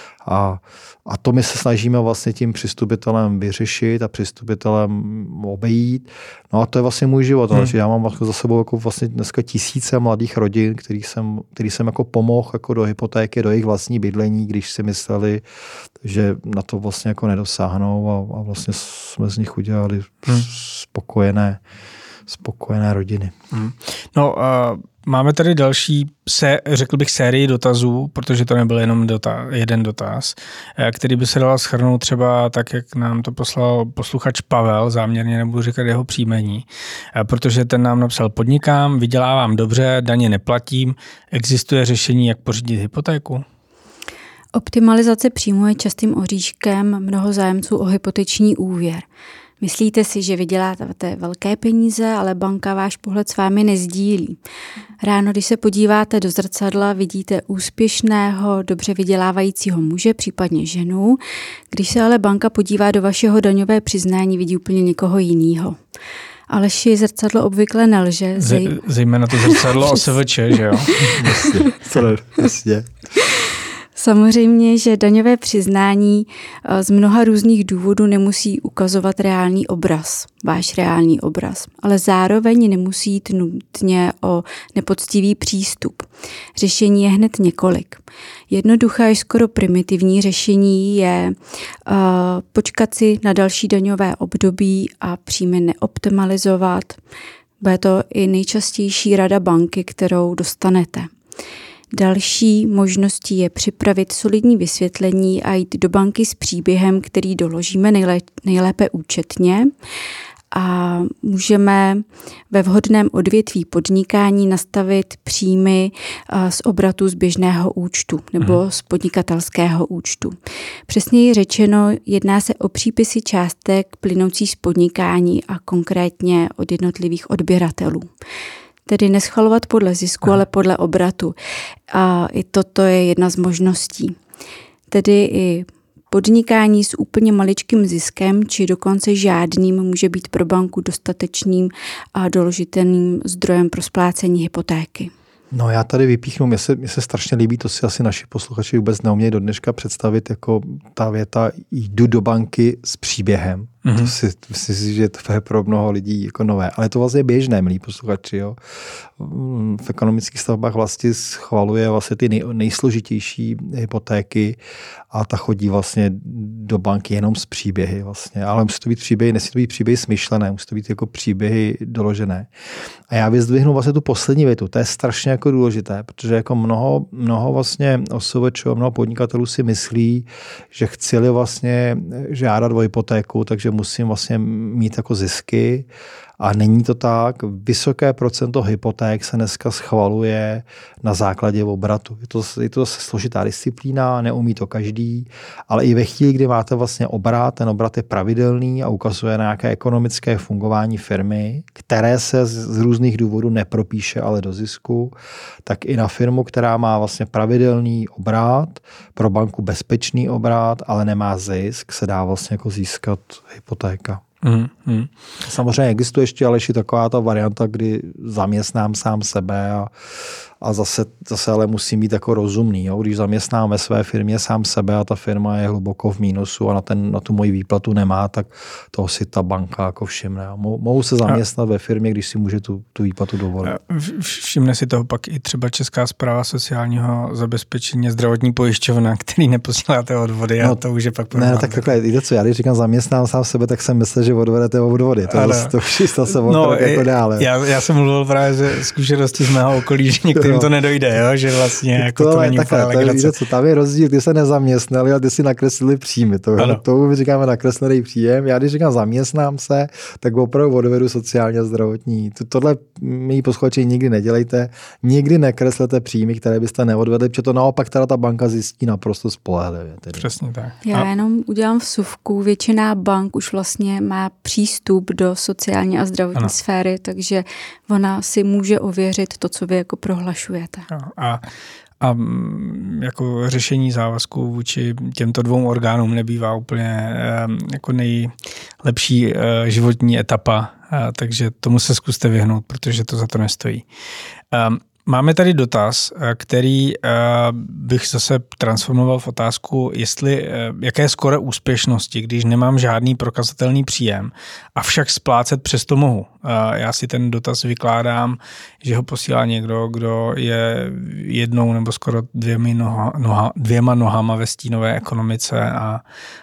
S3: A, a to my se snažíme vlastně tím přistupitelem vyřešit a přistupitelem obejít. No a to je vlastně můj život. Hmm. Já mám za sebou jako vlastně dneska tisíce mladých rodin, který jsem, který jsem jako pomohl jako do hypotéky, do jejich vlastní bydlení, když si mysleli, že na to vlastně jako nedosáhnou a, a vlastně jsme z nich udělali hmm. spokojené, spokojené rodiny.
S1: Hmm. No uh... Máme tady další, se, řekl bych, sérii dotazů, protože to nebyl jenom dotaz, jeden dotaz, který by se dal shrnout třeba tak, jak nám to poslal posluchač Pavel, záměrně nebudu říkat jeho příjmení, protože ten nám napsal: podnikám, vydělávám dobře, daně neplatím, existuje řešení, jak pořídit hypotéku?
S2: Optimalizace příjmu je častým oříškem mnoho zájemců o hypoteční úvěr. Myslíte si, že vyděláte velké peníze, ale banka váš pohled s vámi nezdílí. Ráno, když se podíváte do zrcadla, vidíte úspěšného, dobře vydělávajícího muže, případně ženu. Když se ale banka podívá do vašeho daňové přiznání, vidí úplně někoho jiného. Aleši, zrcadlo obvykle nelže.
S1: Zej... Zejména to zrcadlo O S V Č, že jo?
S3: Jasně.
S2: Samozřejmě, že daňové přiznání z mnoha různých důvodů nemusí ukazovat reálný obraz, váš reálný obraz, ale zároveň nemusí jít nutně o nepoctivý přístup. Řešení je hned několik. Jednoduché až skoro primitivní řešení je uh, počkat si na další daňové období a příjmy neoptimalizovat. Bude to i nejčastější rada banky, kterou dostanete. Další možností je připravit solidní vysvětlení a jít do banky s příběhem, který doložíme nejlé, nejlépe účetně a můžeme ve vhodném odvětví podnikání nastavit příjmy z obratu z běžného účtu nebo z podnikatelského účtu. Přesněji řečeno, jedná se o přípisy částek plynoucí z podnikání a konkrétně od jednotlivých odběratelů. Tedy neschvalovat podle zisku, ale podle obratu. A i toto je jedna z možností. Tedy i podnikání s úplně maličkým ziskem, či dokonce žádným, může být pro banku dostatečným a doložitelným zdrojem pro splácení hypotéky.
S3: No já tady vypíchnu, mně se, mně se strašně líbí, to si asi naši posluchači vůbec neumějí do dneška představit, jako ta věta jdu do banky s příběhem. Mm-hmm. To si myslím si, že to je pro mnoho lidí jako nové. Ale to vlastně běžné, milí posluchači. Jo. V ekonomických stavbách vlastně schvaluje vlastně ty nej, nejsložitější hypotéky a ta chodí vlastně do banky jenom s příběhy vlastně. Ale musí to být příběhy, nesmí to být příběhy smyšlené, musí to být jako příběhy doložené. A já vyzdvihnu vlastně tu poslední větu. To je strašně jako důležité, protože jako mnoho, mnoho vlastně osobeč, mnoho podnikatelů si myslí, že chtěli vlastně žádat o hypotéku, takže musím vlastně mít jako zisky a není to tak. Vysoké procento hypoték se dneska schvaluje na základě obratu. Je to, je to složitá disciplína, neumí to každý, ale i ve chvíli, kdy máte vlastně obrat, ten obrat je pravidelný a ukazuje na nějaké ekonomické fungování firmy, které se z různých důvodů nepropíše ale do zisku, tak i na firmu, která má vlastně pravidelný obrat, pro banku bezpečný obrat, ale nemá zisk, se dá vlastně jako získat hypotéka.
S1: Mm, mm.
S3: Samozřejmě existuje ještě ale ještě taková ta varianta, kdy zaměstnám sám sebe a, a zase, zase ale musím být jako rozumný. Jo? Když zaměstnám ve své firmě sám sebe a ta firma je hluboko v mínusu a na, ten, na tu moji výplatu nemá, tak toho si ta banka jako všimne. Mohu se zaměstnat a ve firmě, když si může tu, tu výplatu dovolit.
S1: Všimne si toho pak i třeba Česká správa sociálního zabezpečení, zdravotní pojišťovna, který neposíláte odvody a no, to už je pak problém.
S3: Ne, no, tak takhle, víte co, já když říkám zaměstnám sám sebe, tak jsem myslel, že odvedete odvody. To, to, to už se no, jako dále.
S1: Já, já jsem mluvil právě ze zkušenosti z mého okolí, že některým to nedojde, jo? Že vlastně jako to, to není
S3: takhle, to víte co, tam je rozdíl, ty se nezaměstnali, ale ty si nakreslili příjmy. To, tomu my říkáme nakreslený příjem. Já když říkám zaměstnám se, tak opravdu odvedu sociálně a zdravotní. Tohle mý posluchači nikdy nedělejte. Nikdy nekreslete příjmy, které byste neodvedli, protože to naopak teda ta banka zjistí naprosto spolehlivě.
S1: Přesně tak.
S2: Já a... jenom udělám vsuvku. Většina bank už vlastně má přístup do sociální a zdravotní ano. sféry, takže ona si může ověřit to, co vy jako prohlašujete.
S1: A, a jako řešení závazků vůči těmto dvou orgánům nebývá úplně jako nejlepší životní etapa, takže tomu se zkuste vyhnout, protože to za to nestojí. Máme tady dotaz, který bych zase transformoval v otázku, jestli, jaké je skoro úspěšnosti, když nemám žádný prokazatelný příjem, avšak splácet přesto mohu. Já si ten dotaz vykládám, že ho posílá někdo, kdo je jednou nebo skoro dvěmi, noha, noha, dvěma nohama ve stínové ekonomice a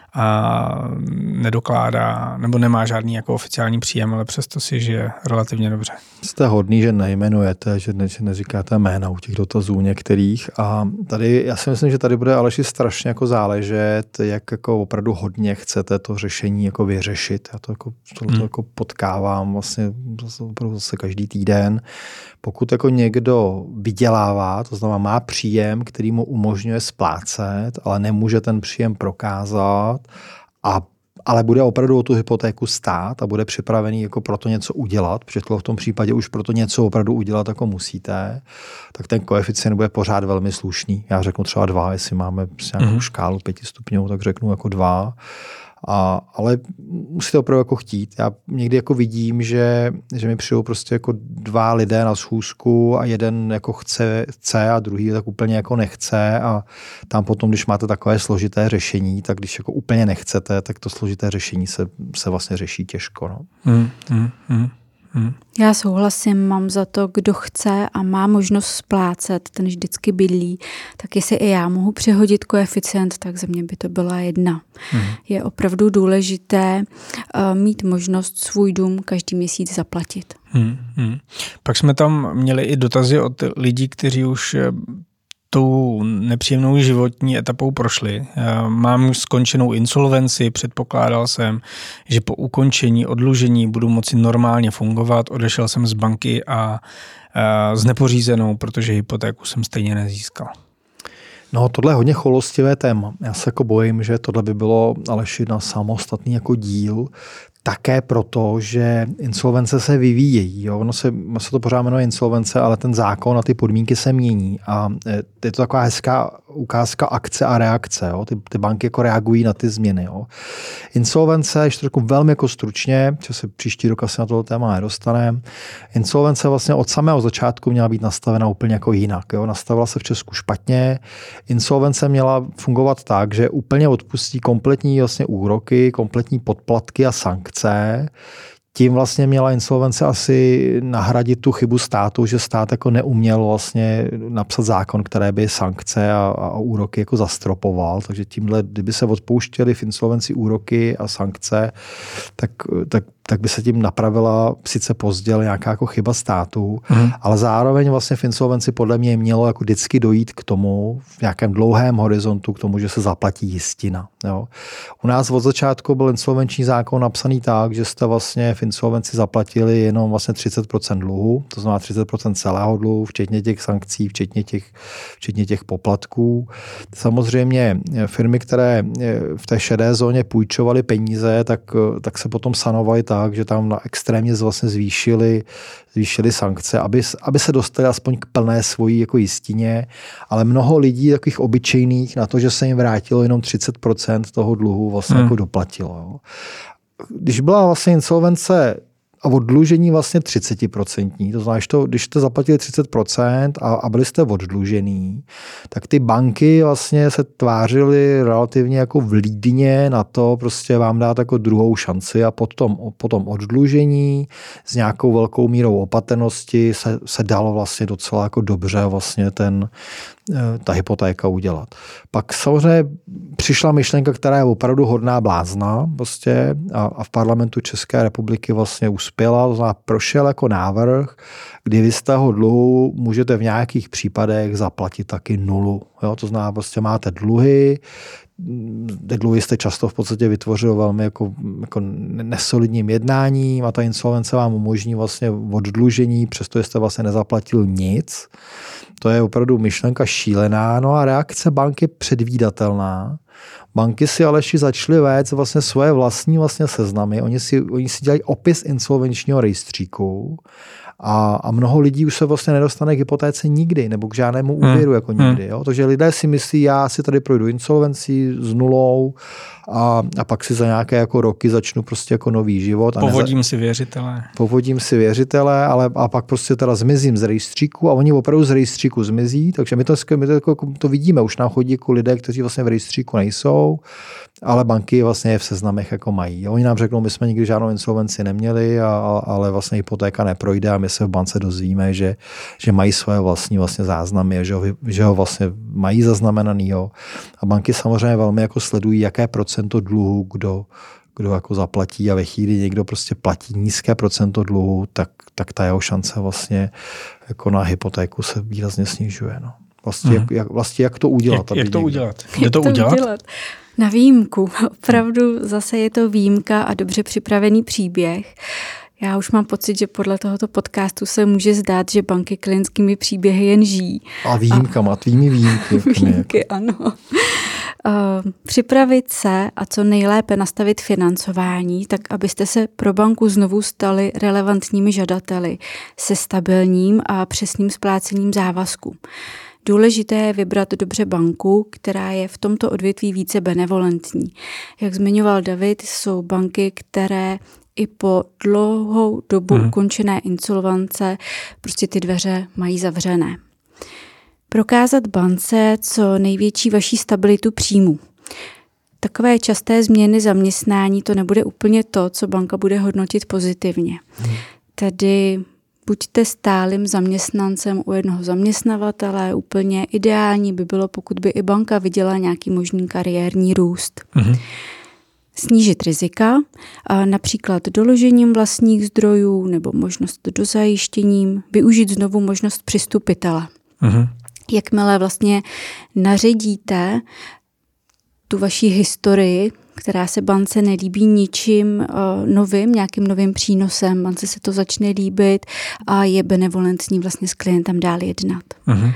S1: a nedokládá, nebo nemá žádný jako oficiální příjem, ale přesto si žije relativně dobře.
S3: Jste hodný, že nejmenujete, že, ne, že neříkáte jména u těch dotazů některých a tady, já si myslím, že tady bude Aleši strašně jako záležet, jak jako opravdu hodně chcete to řešení jako vyřešit. Já to jako, tohle hmm. jako potkávám vlastně opravdu zase každý týden. Pokud jako někdo vydělává, to znamená má příjem, který mu umožňuje splácet, ale nemůže ten příjem prokázat, a, ale bude opravdu o tu hypotéku stát a bude připravený jako pro to něco udělat, protože v tom případě už pro to něco opravdu udělat jako musíte, tak ten koeficient bude pořád velmi slušný. Já řeknu třeba dva, jestli máme nějakou mm-hmm. škálu pěti stupňů, tak řeknu jako dva. A, ale musíte opravdu jako chtít. Já někdy jako vidím, že, že mi přijdou prostě jako dva lidé na schůzku a jeden jako chce, chce a druhý tak úplně jako nechce a tam potom, když máte takové složité řešení, tak když jako úplně nechcete, tak to složité řešení se, se vlastně řeší těžko. No.
S1: Mm, mm, mm. Hmm.
S2: Já souhlasím, mám za to, kdo chce a má možnost splácet, ten vždycky bydlí, tak jestli i já mohu přehodit koeficient, tak ze mě by to byla jedna. Hmm. Je opravdu důležité uh, mít možnost svůj dům každý měsíc zaplatit.
S1: Hmm. Hmm. Pak jsme tam měli i dotazy od lidí, kteří už tou nepříjemnou životní etapou prošli. Mám skončenou insolvenci, předpokládal jsem, že po ukončení oddlužení budu moci normálně fungovat. Odešel jsem z banky a, a s nepořízenou, protože hypotéku jsem stejně nezískal.
S3: No, tohle je hodně choulostivé téma. Já se jako bojím, že tohle by bylo Aleši na samostatný jako díl, také proto, že insolvence se vyvíjejí. Jo? Ono se, ono se to pořád jmenuje insolvence, ale ten zákon a ty podmínky se mění. A je to taková hezká ukázka akce a reakce. Jo? Ty, ty banky jako reagují na ty změny. Jo? Insolvence, ještě trochu velmi jako stručně, že se příští rok asi na toto téma nedostaneme. Insolvence vlastně od samého začátku měla být nastavena úplně jako jinak. Jo? Nastavila se v Česku špatně. Insolvence měla fungovat tak, že úplně odpustí kompletní vlastně úroky, kompletní podplatky a sankce. Tím vlastně měla insolvence asi nahradit tu chybu státu, že stát jako neuměl vlastně napsat zákon, které by sankce a, a úroky jako zastropoval. Takže tímhle, kdyby se odpouštěly v insolvenci úroky a sankce, tak, tak tak by se tím napravila sice pozdě nějaká jako chyba státu, mm. ale zároveň vlastně v insolvenci podle mě mělo jako vždycky dojít k tomu, v nějakém dlouhém horizontu, k tomu, že se zaplatí jistina. Jo. U nás od začátku byl insolvenční zákon napsaný tak, že jste vlastně v insolvenci zaplatili jenom vlastně třicet procent dluhu, to znamená třicet procent celého dluhu, včetně těch sankcí, včetně těch, včetně těch poplatků. Samozřejmě firmy, které v té šedé zóně půjčovaly peníze, tak, tak se potom sanovaly tak, že tam na extrémně vlastně zvýšili, zvýšili sankce, aby, aby se dostali aspoň k plné svojí jako jistině, ale mnoho lidí takových obyčejných na to, že se jim vrátilo jenom třicet procent toho dluhu vlastně hmm. jako doplatilo. Jo. Když byla vlastně insolvence a oddlužení vlastně třicet procent, to znamená, že to, když jste zaplatili třicet procent a, a byli jste oddlužený, tak ty banky vlastně se tvářily relativně jako vlídně na to prostě vám dát jako druhou šanci a potom, potom oddlužení s nějakou velkou mírou opatrnosti se, se dalo vlastně docela jako dobře vlastně ten ta hypotéka udělat. Pak samozřejmě přišla myšlenka, která je opravdu hodná blázna prostě a, a v parlamentu České republiky vlastně uspěla, to znamená prošel jako návrh, kdy vy z toho dluhu můžete v nějakých případech zaplatit taky nulu. Jo? To znamená, prostě máte dluhy, ty dluhy jste často v podstatě vytvořil velmi jako, jako nesolidním jednáním a ta insolvence vám umožní vlastně oddlužení, přesto jste vlastně nezaplatil nic. To je opravdu myšlenka šílená, no a reakce banky předvídatelná. Banky si Aleši začaly vést vlastně svoje vlastní vlastně seznamy. Oni si, oni si dělají opis insolvenčního rejstříku a, a mnoho lidí už se vlastně nedostane k hypotéce nikdy nebo k žádnému úvěru hmm. jako nikdy. Jo? Takže lidé si myslí, já si tady projdu insolvencí s nulou a, a pak si za nějaké jako roky začnu prostě jako nový život. A
S1: povodím neza... si věřitele.
S3: Povodím si věřitele, ale a pak prostě teda zmizím z rejstříku a oni opravdu z rejstříku zmizí, takže my to, my to, jako, to vidíme, už nám chodí jako lidé, kteří vlastně v rejstříku nejsou, ale banky vlastně je v seznamech jako mají. Oni nám řeknou, my jsme nikdy žádnou insolvenci neměli, a, ale vlastně hypotéka neprojde a my se v bance dozvíme, že, že mají svoje vlastní vlastně záznamy, že ho, že ho vlastně mají zaznamenanýho. A banky samozřejmě velmi jako sledují, jaké procento dluhu kdo, kdo jako zaplatí a ve chvíli někdo prostě platí nízké procento dluhu, tak, tak ta jeho šance vlastně jako na hypotéku se výrazně snižuje. No. Vlastně, hmm. jak, vlastně jak to udělat?
S1: Jak, jak to
S3: někdo...
S1: udělat? Jde to, to udělat? udělat?
S2: Na výjimku. Opravdu zase je to výjimka a dobře připravený příběh. Já už mám pocit, že podle tohoto podcastu se může zdát, že banky klientskými příběhy jen žijí.
S3: A výjimkama, a... tvými výjimky.
S2: Výjimky, ano. Uh, připravit se a co nejlépe nastavit financování, tak abyste se pro banku znovu stali relevantními žadateli se stabilním a přesným splácením závazků. Důležité je vybrat dobře banku, která je v tomto odvětví více benevolentní. Jak zmiňoval David, jsou banky, které i po dlouhou dobu hmm. ukončené insolvence prostě ty dveře mají zavřené. Prokázat bance co největší vaší stabilitu příjmu. Takové časté změny zaměstnání to nebude úplně to, co banka bude hodnotit pozitivně. Hmm. Tedy buďte stálým zaměstnancem u jednoho zaměstnavatele, úplně ideální by bylo, pokud by i banka viděla nějaký možný kariérní růst. Hmm. Snížit rizika, například doložením vlastních zdrojů nebo možnost dozajištěním, využít znovu možnost přistupitele. Hmm. Jakmile vlastně naředíte tu vaši historii, která se bance nelíbí ničím uh, novým, nějakým novým přínosem, bance se to začne líbit a je benevolentní vlastně s klientem dál jednat. Uh-huh.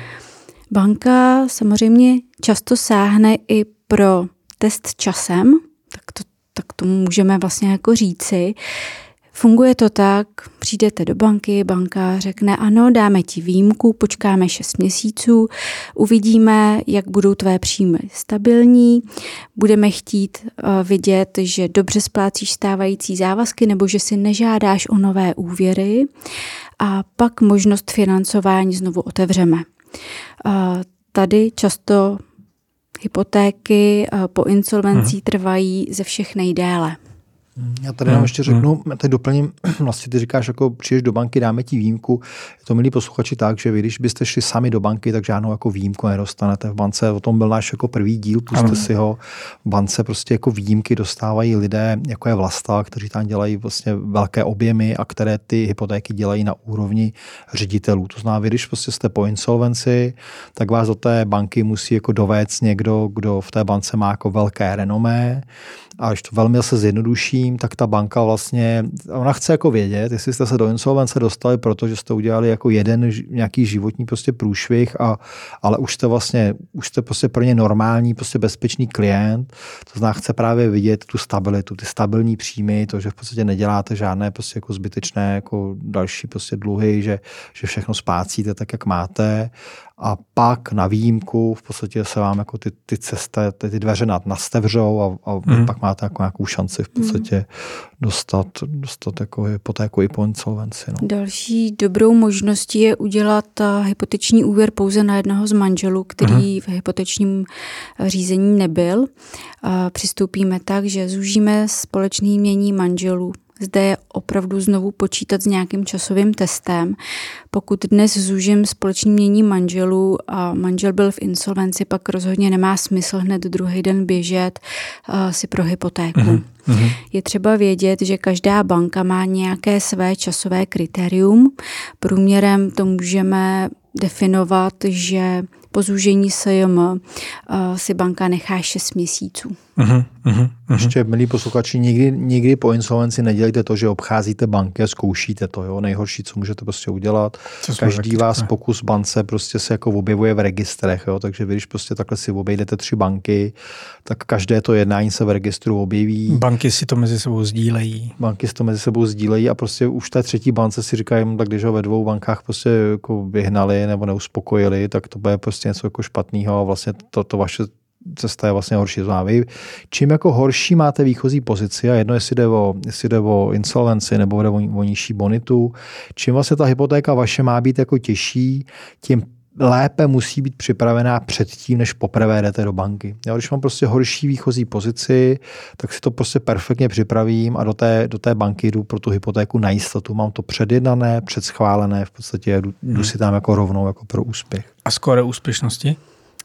S2: Banka samozřejmě často sáhne i pro test časem, tak to, tak to můžeme vlastně jako říci. Funguje to tak, přijdete do banky, banka řekne ano, dáme ti výjimku, počkáme šest měsíců, uvidíme, jak budou tvé příjmy stabilní, budeme chtít uh, vidět, že dobře splácíš stávající závazky nebo že si nežádáš o nové úvěry a pak možnost financování znovu otevřeme. Uh, tady často hypotéky uh, po insolvencí hmm. trvají ze všech nejdéle.
S3: Já tady nám ještě řeknu, tady doplním, vlastně ty říkáš, jako přijdeš do banky, dáme ti výjimku. Je to, milí posluchači, tak, že vy, když byste šli sami do banky, tak žádnou jako výjimku nedostanete v bance. O tom byl náš jako první díl, puste si ho. V bance prostě jako výjimky dostávají lidé, jako je Vlasta, kteří tam dělají vlastně velké objemy a které ty hypotéky dělají na úrovni ředitelů. To znamená, vy, když prostě jste po insolvenci, tak vás do té banky musí jako dovést někdo, kdo v té bance má jako velké renomé. A když to velmi se zjednoduším, tak ta banka vlastně, ona chce jako vědět, jestli jste se do insolvence dostali, protože jste udělali jako jeden nějaký životní prostě průšvih, a, ale už jste vlastně, už jste prostě pro ně normální, prostě bezpečný klient, to znamená, chce právě vidět tu stabilitu, ty stabilní příjmy, to, že v podstatě neděláte žádné prostě jako zbytečné jako další prostě dluhy, že, že všechno splácíte tak, jak máte. A pak na výjimku v podstatě se vám jako ty, ty cesty, ty, ty dveře nastevřou a, a mm. pak máte jako nějakou šanci v podstatě mm. dostat, dostat jako hypotéku i po insolvenci. No.
S2: Další dobrou možností je udělat hypoteční úvěr pouze na jednoho z manželů, který mm. v hypotečním řízení nebyl. Přistoupíme tak, že zúžíme společné jmění manželů. Zde je opravdu znovu počítat s nějakým časovým testem. Pokud dnes zúžím společné jmění manželů a manžel byl v insolvenci, pak rozhodně nemá smysl hned druhý den běžet uh, si pro hypotéku. Mm-hmm. Je třeba vědět, že každá banka má nějaké své časové kritérium. Průměrem to můžeme definovat, že po zúžení S J M uh, si banka nechá šest měsíců.
S3: Uhum, uhum, Ještě, milí posluchači, nikdy, nikdy po insolvenci nedělejte to, že obcházíte banky a zkoušíte to. Jo? Nejhorší, co můžete prostě udělat. Co Každý vás ne? pokus bance prostě se jako objevuje v registrech. Jo? Takže vy, když prostě takhle si obejdete tři banky, tak každé to jednání se v registru objeví.
S1: Banky si to mezi sebou sdílejí.
S3: Banky si to mezi sebou sdílejí a prostě už té třetí bance si říkají, tak když ho ve dvou bankách prostě jako vyhnali nebo neuspokojili, tak to bude prostě něco jako špatného a vlastně to, to vaše cesta je vlastně horší. Vy, čím jako horší máte výchozí pozici, a jedno, jestli jde o, jestli jde o insolvenci nebo jde o, o nižší bonitu, čím vlastně ta hypotéka vaše má být jako těžší, tím lépe musí být připravená předtím, než poprvé jdete do banky. Já, když mám prostě horší výchozí pozici, tak si to prostě perfektně připravím a do té, do té banky jdu pro tu hypotéku na jistotu. Mám to předjednané, předschválené, v podstatě jdu, hmm. jdu si tam jako rovnou jako pro úspěch.
S1: A skóre úspěšnosti?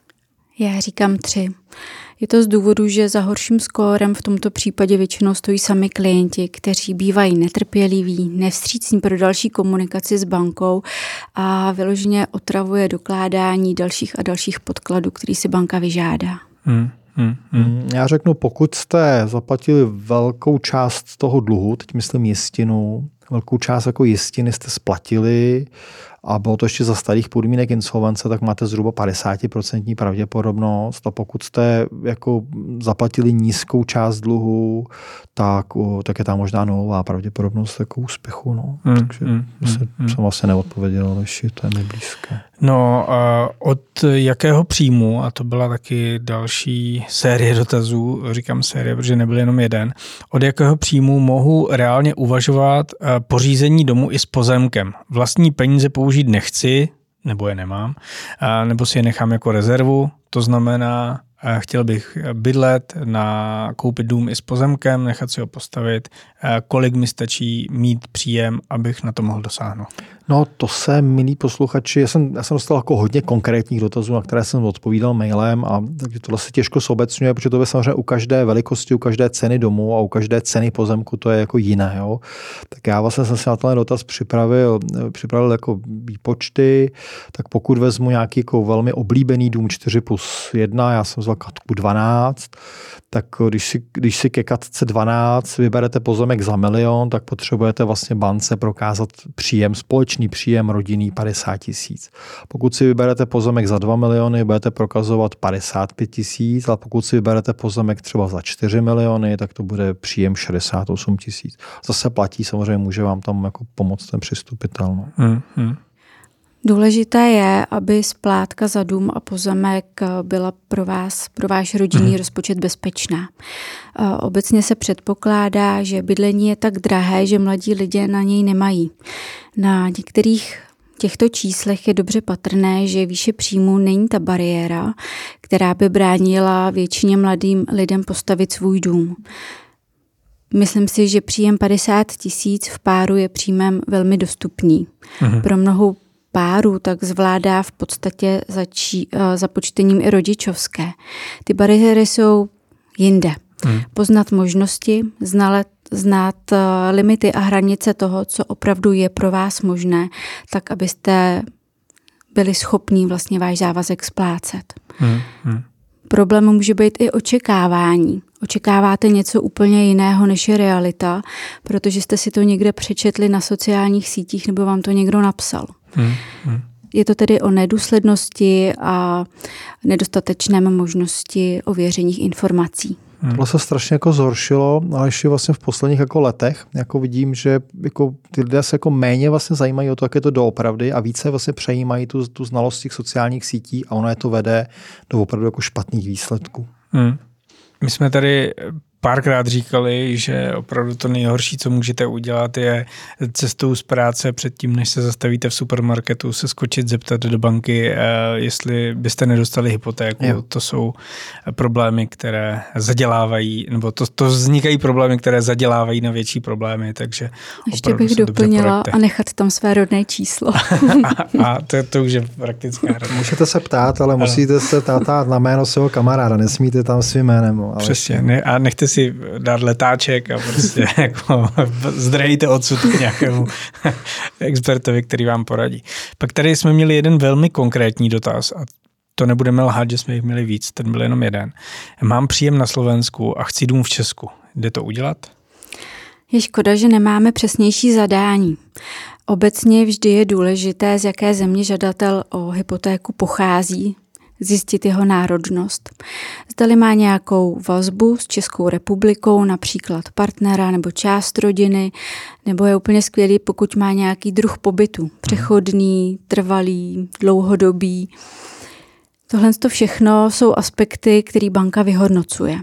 S2: Já říkám tři. Je to z důvodu, že za horším skórem v tomto případě většinou stojí sami klienti, kteří bývají netrpěliví, nevstřícní pro další komunikaci s bankou a vyloženě otravuje dokládání dalších a dalších podkladů, který si banka vyžádá.
S1: Hmm, hmm, hmm.
S3: Já řeknu, pokud jste zaplatili velkou část toho dluhu, teď myslím jistinu, velkou část jako jistiny jste splatili a bylo to ještě za starých podmínek insolvence, tak máte zhruba padesát procent pravděpodobnost. A pokud jste jako zaplatili nízkou část dluhu, tak, tak je tam možná nulová pravděpodobnost jako úspěchu. No.
S1: Hmm,
S3: Takže
S1: hmm,
S3: se,
S1: hmm.
S3: jsem vlastně neodpověděl, ale to je mi blízké.
S1: No, od jakého příjmu, a to byla taky další série dotazů, říkám série, protože nebyl jenom jeden, od jakého příjmu mohu reálně uvažovat pořízení domu i s pozemkem? Vlastní peníze použít nechci, nebo je nemám, nebo si je nechám jako rezervu, to znamená, chtěl bych bydlet, na koupit dům i s pozemkem, nechat si ho postavit, kolik mi stačí mít příjem, abych na to mohl dosáhnout?
S3: No to se, milí posluchači, já jsem, já jsem dostal jako hodně konkrétních dotazů, na které jsem odpovídal mailem a takže tohle se těžko sobecňuje, protože to je samozřejmě u každé velikosti, u každé ceny domu a u každé ceny pozemku to je jako jiné. Jo? Tak já vlastně jsem si na tenhle dotaz připravil, připravil jako výpočty, tak pokud vezmu nějaký jako velmi oblíbený dům čtyři plus jedna, já jsem vzal katku dvanáct, tak když si, když si ke katce dvanáct vyberete pozemek za milion, tak potřebujete vlastně bance prokázat příjem, společný příjem rodinný padesát tisíc. Pokud si vyberete pozemek za dva miliony, budete prokazovat padesát pět tisíc, ale pokud si vyberete pozemek třeba za čtyři miliony, tak to bude příjem šedesát osm tisíc. Zase platí, samozřejmě může vám tam jako pomoct ten přistupitel. No.
S1: Hmm, hmm.
S2: Důležité je, aby splátka za dům a pozemek byla pro vás, pro váš rodinný mm. rozpočet bezpečná. Obecně se předpokládá, že bydlení je tak drahé, že mladí lidé na něj nemají. Na některých těchto číslech je dobře patrné, že výše příjmu není ta bariéra, která by bránila většině mladým lidem postavit svůj dům. Myslím si, že příjem padesát tisíc v páru je příjmem velmi dostupný. Mm. Pro mnoho párů tak zvládá v podstatě začí, započtením i rodičovské. Ty bariéry jsou jinde. Hmm. Poznat možnosti, znát, znát limity a hranice toho, co opravdu je pro vás možné, tak abyste byli schopní vlastně váš závazek splácet. Hmm. Hmm. Problém může být i očekávání. Očekáváte něco úplně jiného, než je realita, protože jste si to někde přečetli na sociálních sítích nebo vám to někdo napsal. Hmm, hmm. Je to tedy o nedůslednosti a nedostatečném možnosti ověřených informací.
S3: Hmm. Tohle se strašně jako zhoršilo, ale ještě vlastně v posledních jako letech jako vidím, že jako ty lidé se jako méně vlastně zajímají o to, jak je to doopravdy a více vlastně přejímají tu, tu znalost těch sociálních sítí a ono je to vede do opravdu jako špatných výsledků.
S1: Hmm. My jsme tady párkrát říkali, že opravdu to nejhorší, co můžete udělat, je cestou z práce předtím, než se zastavíte v supermarketu, se skočit, zeptat do banky, jestli byste nedostali hypotéku. Jo. To jsou problémy, které zadělávají, nebo to, to vznikají problémy, které zadělávají na větší problémy, takže
S2: ještě bych doplnila a nechat tam své rodné číslo.
S1: a, a to, to už je praktická rada.
S3: Můžete se ptát, ale musíte se ptát na jméno svého kamaráda, nesmíte tam svým jménem. Ale
S1: přesně, ne, a nechte si dát letáček a prostě jako zdrejte odsud k nějakému expertovi, který vám poradí. Pak tady jsme měli jeden velmi konkrétní dotaz a to nebudeme lhát, že jsme jich měli víc, ten byl jenom jeden. Mám příjem na Slovensku a chci dům v Česku. Jde to udělat?
S2: Je škoda, že nemáme přesnější zadání. Obecně vždy je důležité, z jaké země žadatel o hypotéku pochází, zjistit jeho národnost. Zdali má nějakou vazbu s Českou republikou, například partnera nebo část rodiny, nebo je úplně skvělý, pokud má nějaký druh pobytu, přechodný, trvalý, dlouhodobý. Tohle to všechno jsou aspekty, které banka vyhodnocuje.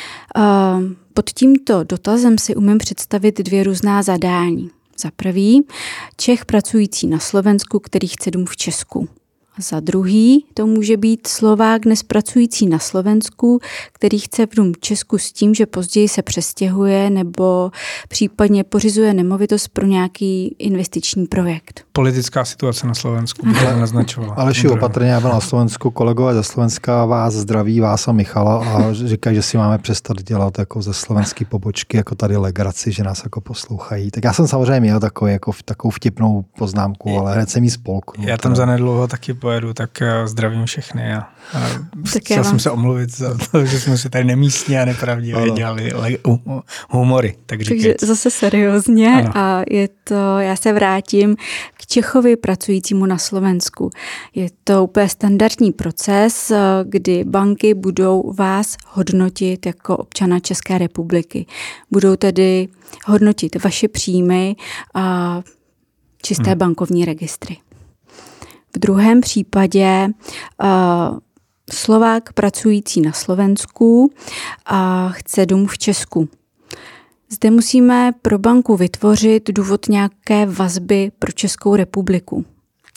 S2: Pod tímto dotazem si umím představit dvě různá zadání. Za prvý, Čech pracující na Slovensku, který chce dům v Česku. Za druhý to může být Slovák dnes pracující na Slovensku, který chce v dům v Česku s tím, že později se přestěhuje nebo případně pořizuje nemovitost pro nějaký investiční projekt.
S1: Politická situace na Slovensku by to naznačovala.
S3: Aleši, opatrně, já byl na Slovensku, kolegové ze Slovenska vás zdraví, vás a Michala a říkají, že si máme přestat dělat jako ze slovenský pobočky, jako tady legraci, že nás jako poslouchají. Tak já jsem samozřejmě měl takovou, jako, takovou vtipnou poznámku, ale hned jsem jí spolkl.
S1: Já tam zanedlouho taky pojedu, tak zdravím všechny a, a chtěl vám... jsem se omluvit za to, že jsme si tady nemístně a nepravdivě dělali le- humory. Tak
S2: Takže zase seriózně ano. A je to, já se vrátím k Čechovi pracujícímu na Slovensku. Je to úplně standardní proces, kdy banky budou vás hodnotit jako občana České republiky. Budou tedy hodnotit vaše příjmy a čisté hmm. bankovní registry. V druhém případě uh, Slovák pracující na Slovensku a chce dům v Česku. Zde musíme pro banku vytvořit důvod nějaké vazby pro Českou republiku.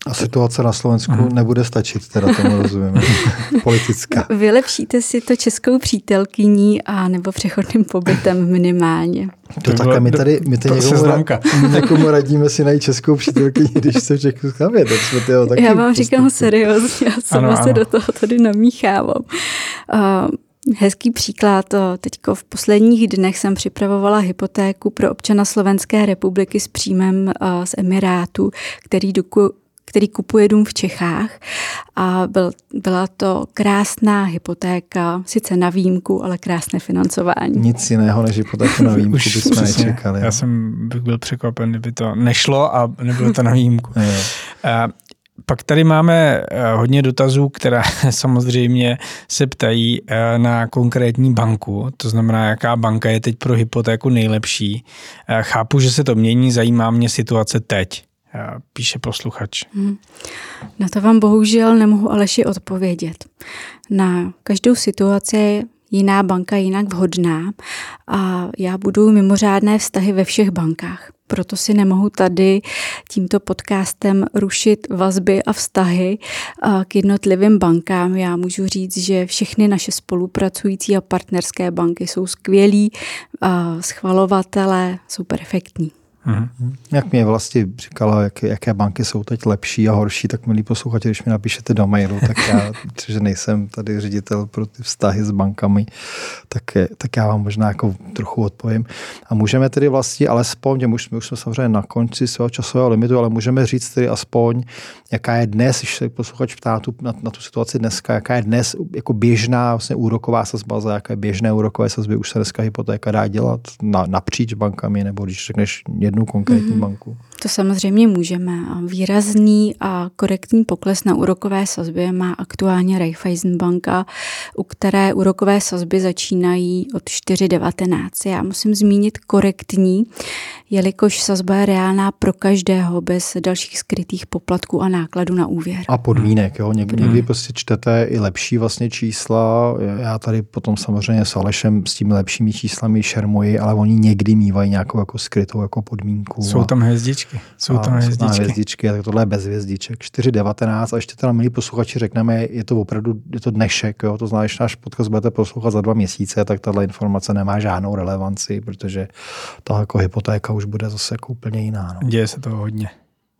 S3: A situace na Slovensku mm. nebude stačit, teda tomu rozumíme. Politická.
S2: Vylepšíte si to českou přítelkyní a nebo přechodným pobytem minimálně.
S3: To tak my tady, my tady někomu, ra- někomu radíme si najít českou přítelkyni, když se v Česku schavě.
S2: Já vám říkám seriózně, já sama ano, se ano. do toho tady namíchávám. Uh, Hezký příklad. Teďko v posledních dnech jsem připravovala hypotéku pro občana Slovenské republiky s příjmem z Emirátu, který, doku, který kupuje dům v Čechách. A byl, byla to krásná hypotéka, sice na výjimku, ale krásné financování.
S3: Nic jiného než hypotéku na výjimku bychom nečekali.
S1: Já jsem bych byl překvapen, kdyby to nešlo a nebylo to na výjimku. Pak tady máme hodně dotazů, které samozřejmě se ptají na konkrétní banku, to znamená, jaká banka je teď pro hypotéku nejlepší. Chápu, že se to mění, zajímá mě situace teď, píše posluchač. Hmm.
S2: Na to vám bohužel nemohu Aleši odpovědět. Na každou situaci jiná banka jinak vhodná a já budu mimořádné vztahy ve všech bankách. Proto si nemohu tady tímto podcastem rušit vazby a vztahy k jednotlivým bankám. Já můžu říct, že všechny naše spolupracující a partnerské banky jsou skvělí, schvalovatelé jsou perfektní.
S3: Mm-hmm. Jak mě vlastně říkala, jak, jaké banky jsou teď lepší a horší, tak milí posluchači, když mi napíšete do mailu, tak já, protože nejsem tady ředitel pro ty vztahy s bankami, tak, tak já vám možná jako trochu odpovím. A můžeme tedy vlastně alespoň, my už, my už jsme samozřejmě na konci svého časového limitu, ale můžeme říct tedy aspoň, jaká je dnes, když se posluchač ptá tu, na, na tu situaci dneska, jaká je dnes jako běžná vlastně úroková sazba, za jaké běžné úrokové sazby už se dneska hypotéka dá dělat na, napříč bankami, nebo když řekneš jednu konkrétní mm-hmm. banku.
S2: To samozřejmě můžeme. Výrazný a korektní pokles na úrokové sazbě má aktuálně Raiffeisen banka, u které úrokové sazby začínají od čtyři devatenáct. Já musím zmínit korektní, jelikož sazba je reálná pro každého bez dalších skrytých poplatků a nákladů na úvěr.
S3: A podmínek, jo. Někdy, někdy prostě čtete i lepší vlastně čísla. Já tady potom samozřejmě s Alešem s těmi lepšími číslami šermuji, ale oni někdy mývají nějakou jako skrytou jako podmínku.
S1: Jsou tam hvězdičky. Jsou tam hvězdičky.
S3: Jsou tam hvězdičky, tak tohle je bez hvězdiček. čtyři devatenáct a ještě teda milí posluchači řekneme, je to opravdu je to dnešek, jo. To znamená, že náš podcast budete poslouchat za dva měsíce, tak tahle informace nemá žádnou relevanci, protože ta jako hypotéka už bude zase jako úplně jiná. No.
S1: Děje se toho hodně.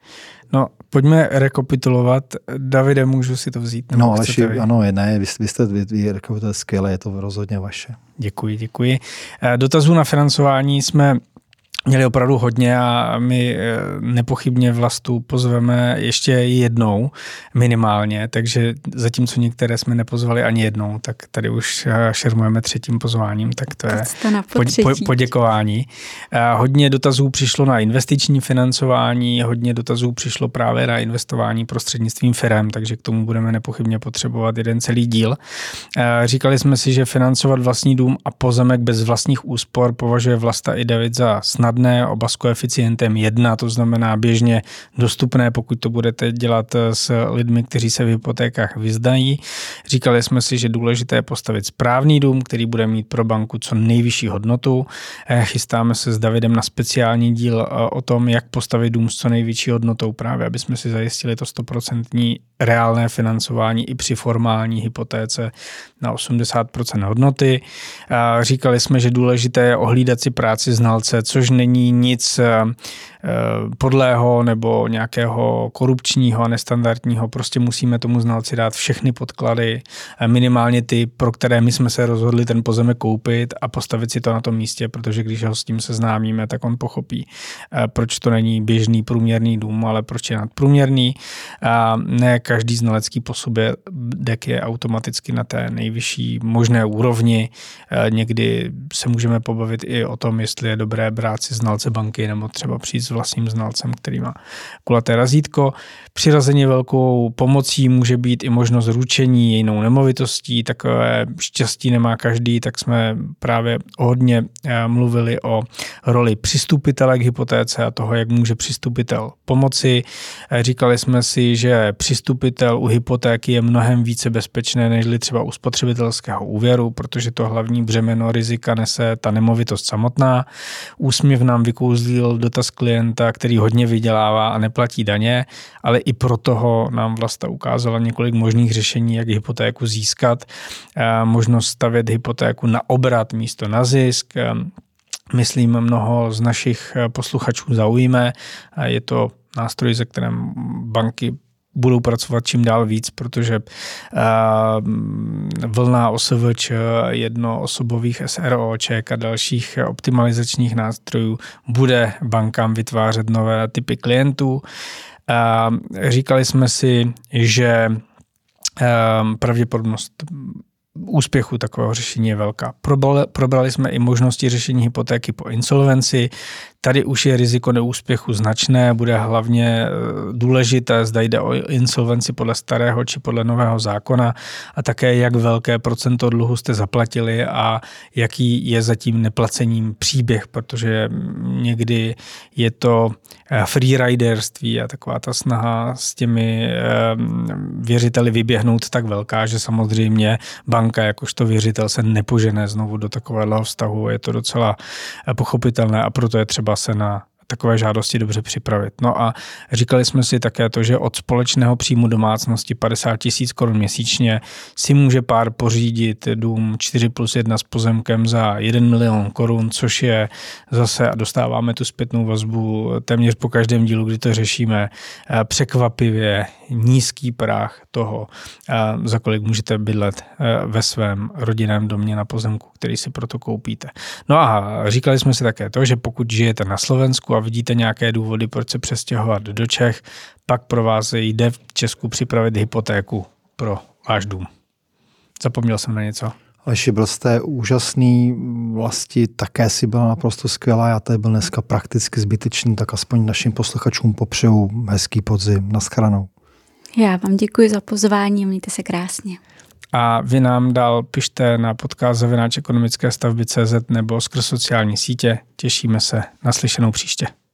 S1: No, pojďme rekapitulovat. Davide, můžu si to vzít?
S3: No, ale ano, ne, vy, vy jste vy, vy rekapitulujete skvěle, je to rozhodně vaše.
S1: Děkuji, děkuji. Dotazů na financování jsme měli opravdu hodně a my nepochybně Vlastu pozveme ještě jednou minimálně, takže zatímco některé jsme nepozvali ani jednou, tak tady už šermujeme třetím pozváním, tak to je poděkování. Hodně dotazů přišlo na investiční financování, hodně dotazů přišlo právě na investování prostřednictvím firem, takže k tomu budeme nepochybně potřebovat jeden celý díl. Říkali jsme si, že financovat vlastní dům a pozemek bez vlastních úspor považuje Vlasta i David za snadné, oba s koeficientem jedna, to znamená běžně dostupné, pokud to budete dělat s lidmi, kteří se v hypotékách vyznají. Říkali jsme si, že důležité je postavit správný dům, který bude mít pro banku co nejvyšší hodnotu. Chystáme se s Davidem na speciální díl o tom, jak postavit dům s co největší hodnotou, právě aby jsme si zajistili to stoprocentní reálné financování i při formální hypotéce na osmdesát procent hodnoty. Říkali jsme, že důležité je ohlídat si práci znalce, což není nic podlého nebo nějakého korupčního a nestandardního. Prostě musíme tomu znalci dát všechny podklady, minimálně ty, pro které my jsme se rozhodli ten pozemek koupit a postavit si to na tom místě, protože když ho s tím seznámíme, tak on pochopí, proč to není běžný průměrný dům, ale proč je nadprůměrný. Ne každý znalecký posudek je automaticky na té nejvyšší možné úrovni. Někdy se můžeme pobavit i o tom, jestli je dobré brát si znalce banky nebo třeba přijít s vlastním znalcem, který má kulaté razítko. Přirozeně velkou pomocí může být i možnost ručení jinou nemovitostí. Takové štěstí nemá každý, tak jsme právě hodně mluvili o roli přistupitele k hypotéce a toho, jak může přistupitel pomoci. Říkali jsme si, že přistupitel u hypotéky je mnohem více bezpečné než třeba u spotřebitelského úvěru, protože to hlavní břemeno rizika nese ta nemovitost samotná. Úsměv hněv nám vykouzlil dotaz klienta, který hodně vydělává a neplatí daně, ale i pro toho nám Vlasta ukázala několik možných řešení, jak hypotéku získat, možnost stavět hypotéku na obrat místo na zisk. Myslím, mnoho z našich posluchačů zaujme. Je to nástroj, se kterým banky budou pracovat čím dál víc, protože vlna O S V Č, jednoosobových SROček a dalších optimalizačních nástrojů bude bankám vytvářet nové typy klientů. Říkali jsme si, že pravděpodobnost úspěchu takového řešení je velká. Probrali jsme i možnosti řešení hypotéky po insolvenci. Tady už je riziko neúspěchu značné, bude hlavně důležité, zda jde o insolvenci podle starého či podle nového zákona a také jak velké procento dluhu jste zaplatili a jaký je zatím neplacením příběh, protože někdy je to freeriderství a taková ta snaha s těmi věřiteli vyběhnout tak velká, že samozřejmě banka jakožto věřitel se nepožene znovu do takového vztahu. Je to docela pochopitelné a proto je třeba se na takové žádosti dobře připravit. No a říkali jsme si také to, že od společného příjmu domácnosti padesát tisíc korun měsíčně si může pár pořídit dům čtyři plus jedna s pozemkem za jeden milion korun, což je zase, a dostáváme tu zpětnou vazbu téměř po každém dílu, kdy to řešíme, překvapivě nízký práh toho, za kolik můžete bydlet ve svém rodinném domě na pozemku, který si proto koupíte. No a říkali jsme si také to, že pokud žijete na Slovensku a vidíte nějaké důvody, proč se přestěhovat do Čech, pak pro vás jde v Česku připravit hypotéku pro váš dům. Zapomněl jsem na něco?
S3: Aleši, byl jste úžasný, Vlasti také si byla naprosto skvělá, já tady byl dneska prakticky zbytečný, tak aspoň našim posluchačům popřeju hezký podzim. Naschranou.
S2: Já vám děkuji za pozvání, mějte se krásně.
S1: A vy nám dál pište na podcast zavináč ekonomické stavby tečka cé zet nebo skrz sociální sítě. Těšíme se na slyšenou příště.